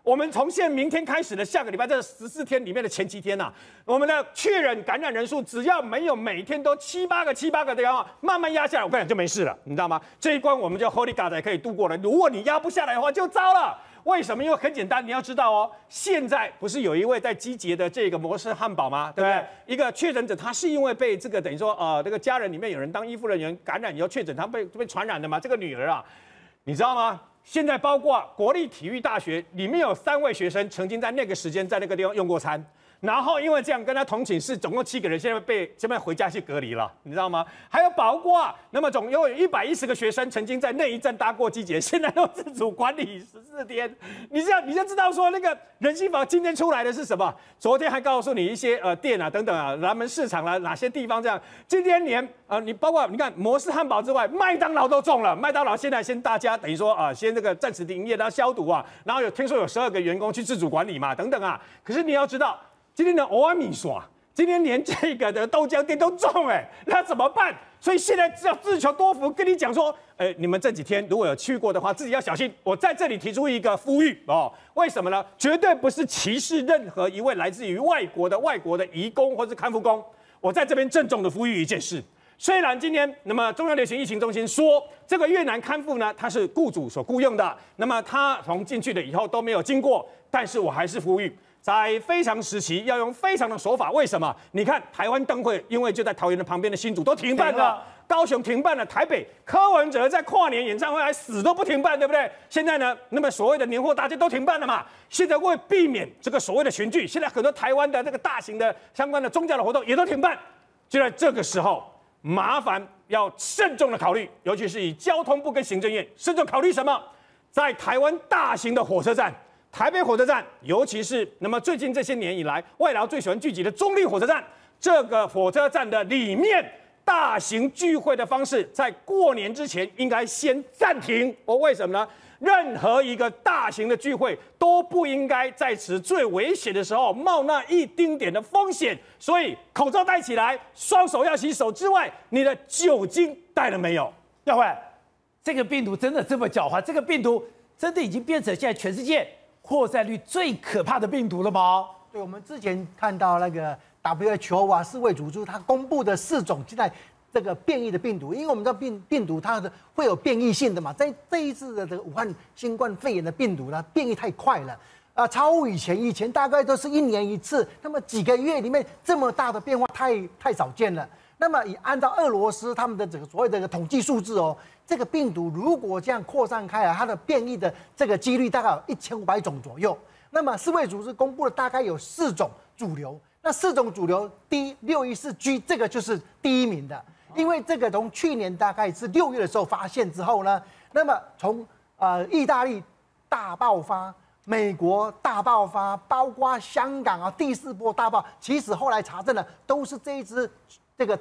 我们从明天开始的下个礼拜这14天里面的前7天呐，我们的确诊感染人数只要没有每天都7、8个的话，慢慢压下来，我跟你讲就没事了，你知道吗？这一关我们就 Holy God 才可以度过了。如果你压不下来的话，就糟了。为什么？因为很简单，你要知道哦，现在不是有一位在集结的这个摩斯汉堡吗？对不对？一个确诊者，他是因为被这个等于说这个家人里面有人当医护人员感染以后确诊，他被传染的嘛。这个女儿啊，你知道吗？现在包括国立体育大学里面有3位学生曾经在那个时间在那个地方用过餐。然后因为这样跟他同寝室总共7个人，现在回家去隔离了，你知道吗？还有包括那么总共有110个学生曾经在内一站搭过机捷，现在都自主管理14天。你就知道说那个人心法今天出来的是什么？昨天还告诉你一些店啊等等啊，南门市场啦哪些地方这样。今天连你包括你看摩斯汉堡之外，麦当劳都中了。麦当劳现在先大家等于说先这个暂时停业，然后消毒啊，然后听说有12个员工去自主管理嘛等等啊。可是你要知道。今天的欧阿米耍，今天连这个的豆浆店都中那怎么办？所以现在只要自求多福，跟你讲说，你们这几天如果有去过的话，自己要小心。我在这里提出一个呼吁哦，为什么呢？绝对不是歧视任何一位来自于外国的移工或是看护工。我在这边郑重的呼吁一件事。虽然今天，那么中央流行疫情中心说，这个越南看护呢，他是雇主所雇用的，那么他从进去了以后都没有经过，但是我还是呼吁。在非常时期要用非常的手法，为什么？你看台湾灯会，因为就在桃园的旁边的新竹都停办了，高雄停办了，台北柯文哲在跨年演唱会还死都不停办，对不对？现在呢，那么所谓的年货大街都停办了嘛。现在为避免这个所谓的群聚，现在很多台湾的这个大型的相关的宗教的活动也都停办。就在这个时候，麻烦要慎重的考虑，尤其是以交通部跟行政院慎重考虑什么？在台湾大型的火车站。台北火车站，尤其是那么最近这些年以来，外劳最喜欢聚集的中立火车站，这个火车站的里面大型聚会的方式，在过年之前应该先暂停。为什么呢？任何一个大型的聚会都不应该在此最危险的时候冒那一丁点的风险。所以口罩戴起来，双手要洗手之外，你的酒精带了没有？ 耀辉，这个病毒真的这么狡猾？这个病毒真的已经变成现在全世界扩散率最可怕的病毒了吗？ 对，我们之前看到那个 WHO 世卫组织它公布的4种现在这个变异的病毒，因为我们知道病毒它会有变异性的嘛，在这一次的这个武汉新冠肺炎的病毒呢，变异太快了超乎以前大概都是1年1次，那么几个月里面这么大的变化太少见了。那么按照俄罗斯他们的这个所谓的统计数字哦，这个病毒如果这样扩散开来，它的变异的这个几率大概有1500种左右。那么世卫组织公布的大概有4种主流，那4种主流D614G 这个就是第1名的，因为这个从去年大概是6月的时候发现之后呢，那么从意大利大爆发。美国大爆发，包括香港第4波大爆，其实后来查证了，都是这一支这个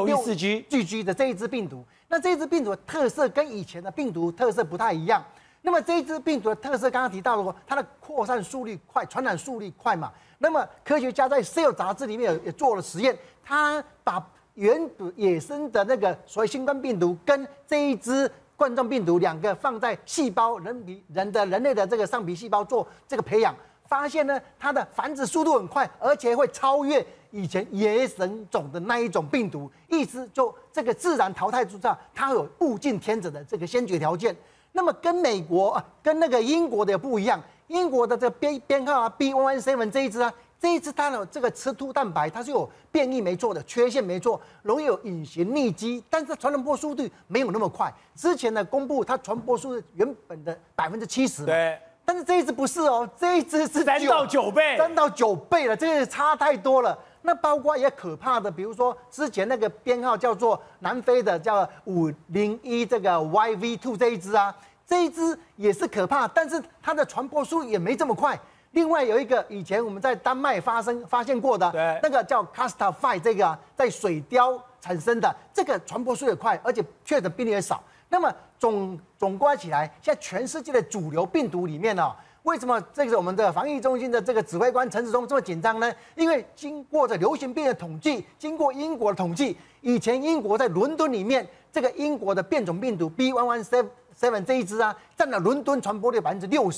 D614G 的这一支病毒。那这一支病毒的特色跟以前的病毒特色不太一样。那么这一支病毒的特色，刚刚提到了，它的扩散速率快，传染速率快嘛。那么科学家在《Cell》杂志里面也做了实验，他把野生的那个所谓新冠病毒跟这一支冠状病毒2个放在细胞人类的这个上皮细胞做这个培养，发现呢它的繁殖速度很快，而且会超越以前野生种的那一种病毒，意思就这个自然淘汰之下，它有物竞天择的这个先决条件。那么跟美国跟那个英国的也不一样，英国的这个编号B117这一支这一支它的这个吃突蛋白，它是有变异没错的，缺陷没错，容易有隐形匿迹，但是传播速度没有那么快。之前呢公布它传播速度原本的70%，对，但是这一支不是哦，这一支是 3到9倍 ，3到9倍了，这个差太多了。那包括也可怕的，比如说之前那个编号叫做南非的叫501这个 YV2 这一支这一支也是可怕，但是它的传播速度也没这么快。另外有一个以前我们在丹麦发现过的，那个叫 Casta5 这个在水貂产生的，这个传播速度也快，而且确诊病例也少。那么总括起来，现在全世界的主流病毒里面为什么这个我们的防疫中心的这个指挥官陈时中这么紧张呢？因为经过这流行病的统计，经过英国的统计，以前英国在伦敦里面，这个英国的变种病毒 B117这一支占了伦敦传播率60%。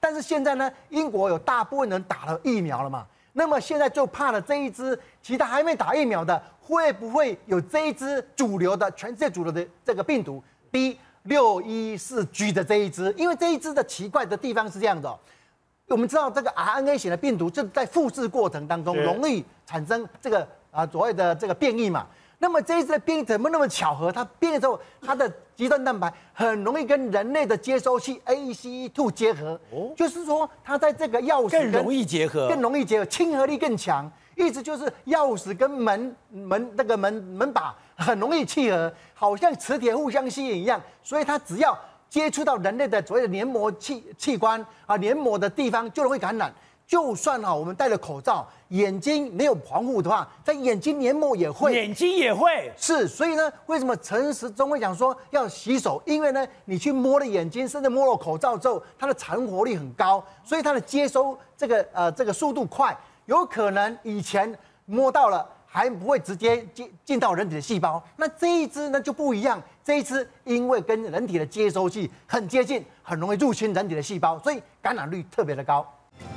但是现在呢，英国有大部分人打了疫苗了嘛，那么现在就怕了这一支其他还没打疫苗的，会不会有这一支主流的全世界主流的这个病毒 B614G 的这一支？因为这一支的奇怪的地方是这样的、哦。我们知道这个 RNA 型的病毒，就在复制过程当中容易产生这个所谓的这个变异嘛。那么这一次的变异怎么那么巧合？它变异之后，它的棘端蛋白很容易跟人类的接收器 ACE2 结合，就是说它在这个钥匙更容易结合， 亲和力更强。意思就是钥匙跟门把很容易契合，好像磁铁互相吸引一样，所以它只要接触到人类的所谓的黏膜器官黏膜的地方就容易感染。就算我们戴了口罩，眼睛没有防护的话，在眼睛黏膜也会，是。所以呢，为什么陈时中会讲说要洗手？因为呢，你去摸了眼睛，甚至摸了口罩之后，它的残活率很高，所以它的接收这个速度快，有可能以前摸到了还不会直接进到人体的细胞。那这一支呢就不一样，这一支因为跟人体的接收器很接近，很容易入侵人体的细胞，所以感染率特别的高。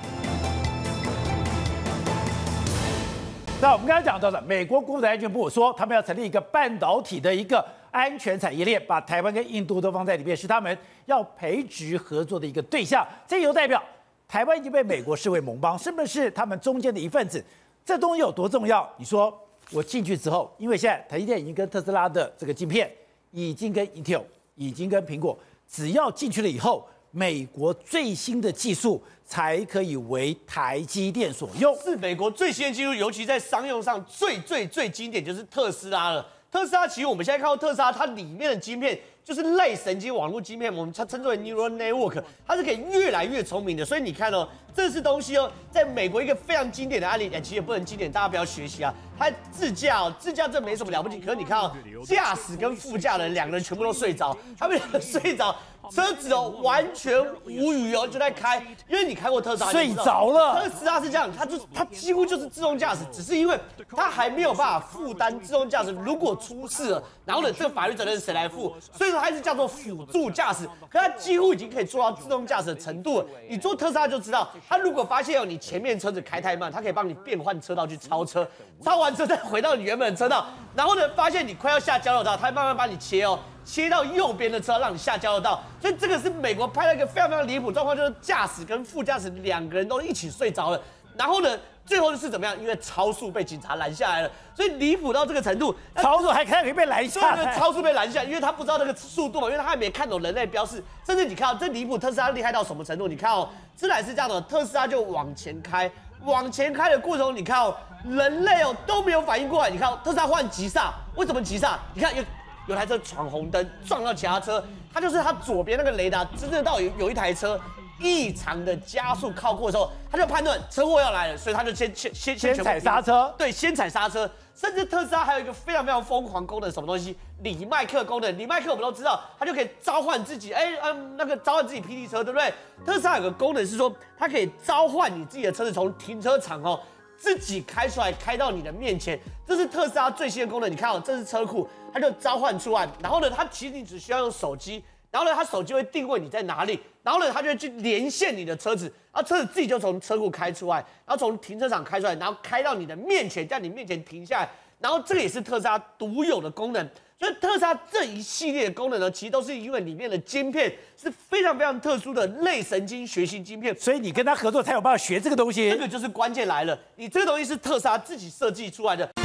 那我们刚才讲到的，美国国土安全部说，他们要成立一个半导体的一个安全产业链，把台湾跟印度都放在里面，是他们要培植合作的一个对象。这有代表台湾已经被美国视为盟邦，是不是他们中间的一份子？这东西有多重要？你说我进去之后，因为现在台积电已经跟特斯拉的这个晶片，已经跟 Intel， 已经跟苹果，只要进去了以后，美国最新的技术才可以为台积电所用。 是美国最新的技术，尤其在商用上最经典就是特斯拉了。特斯拉其实我们现在看到特斯拉，它里面的晶片就是类神经网络晶片，我们称之为 neural network， 它是可以越来越聪明的。所以你看哦，这是东西哦，在美国一个非常经典的案例，其实也不能经典，大家不要学习啊。它自驾这没什么了不起，可是你看哦，驾驶跟副驾的人两个人全部都睡着，他们两个睡着，车子哦完全无语哦就在开，因为你开过特斯拉， 睡着了。 特斯拉是这样，它几乎就是自动驾驶，只是因为它还没有办法负担自动驾驶如果出事了，然后呢这个法律责任谁来负？所以说它是叫做辅助驾驶，可它几乎已经可以做到自动驾驶的程度了。你坐特斯拉就知道，它如果发现你前面车子开太慢，它可以帮你变换车道去超车，超完车再回到你原本的车道，然后呢发现你快要下交流道，它会慢慢把你切到右边的车，让你下交流道。所以这个是美国拍了一个非常非常离谱状况，就是驾驶跟副驾驶两个人都一起睡着了。然后呢，最后是怎么样？因为超速被警察拦下来了，所以离谱到这个程度， 超速还可以被拦下来。 对，超速被拦下来，因为他不知道那个速度嘛，因为他还没看懂人类标示。甚至你看这离谱，特斯拉厉害到什么程度？你看哦，自然是这样的，特斯拉就往前开的过程中，你看哦，人类哦都没有反应过来。你看、特斯拉换急刹，为什么急刹？你看有台车闯红灯撞到其他车，它就是它左边那个雷达侦测到有一台车异常的加速靠过的时候，他就判断车祸要来了，所以他就先踩刹车， 对，先踩刹车。甚至特斯拉还有一个非常非常疯狂功能，什么东西？李麦克功能。李麦克我们都知道，它就可以召唤自己，召唤自己霹雳车，对不对？特斯拉有个功能是说，它可以召唤你自己的车子从停车场自己开出来，开到你的面前。这是特斯拉最新的功能。你看这是车库，它就召唤出来，然后呢，它其实你只需要用手机。然后呢，它手机会定位你在哪里，然后呢，它就会去连线你的车子，然后车子自己就从车库开出来，然后从停车场开出来，然后开到你的面前，在你面前停下来。然后这个也是特斯拉独有的功能。所以特斯拉这一系列的功能呢，其实都是因为里面的晶片是非常非常特殊的类神经学习晶片， 所以你跟他合作才有办法学这个东西。 这个就是关键来了，你这个东西是特斯拉自己设计出来的。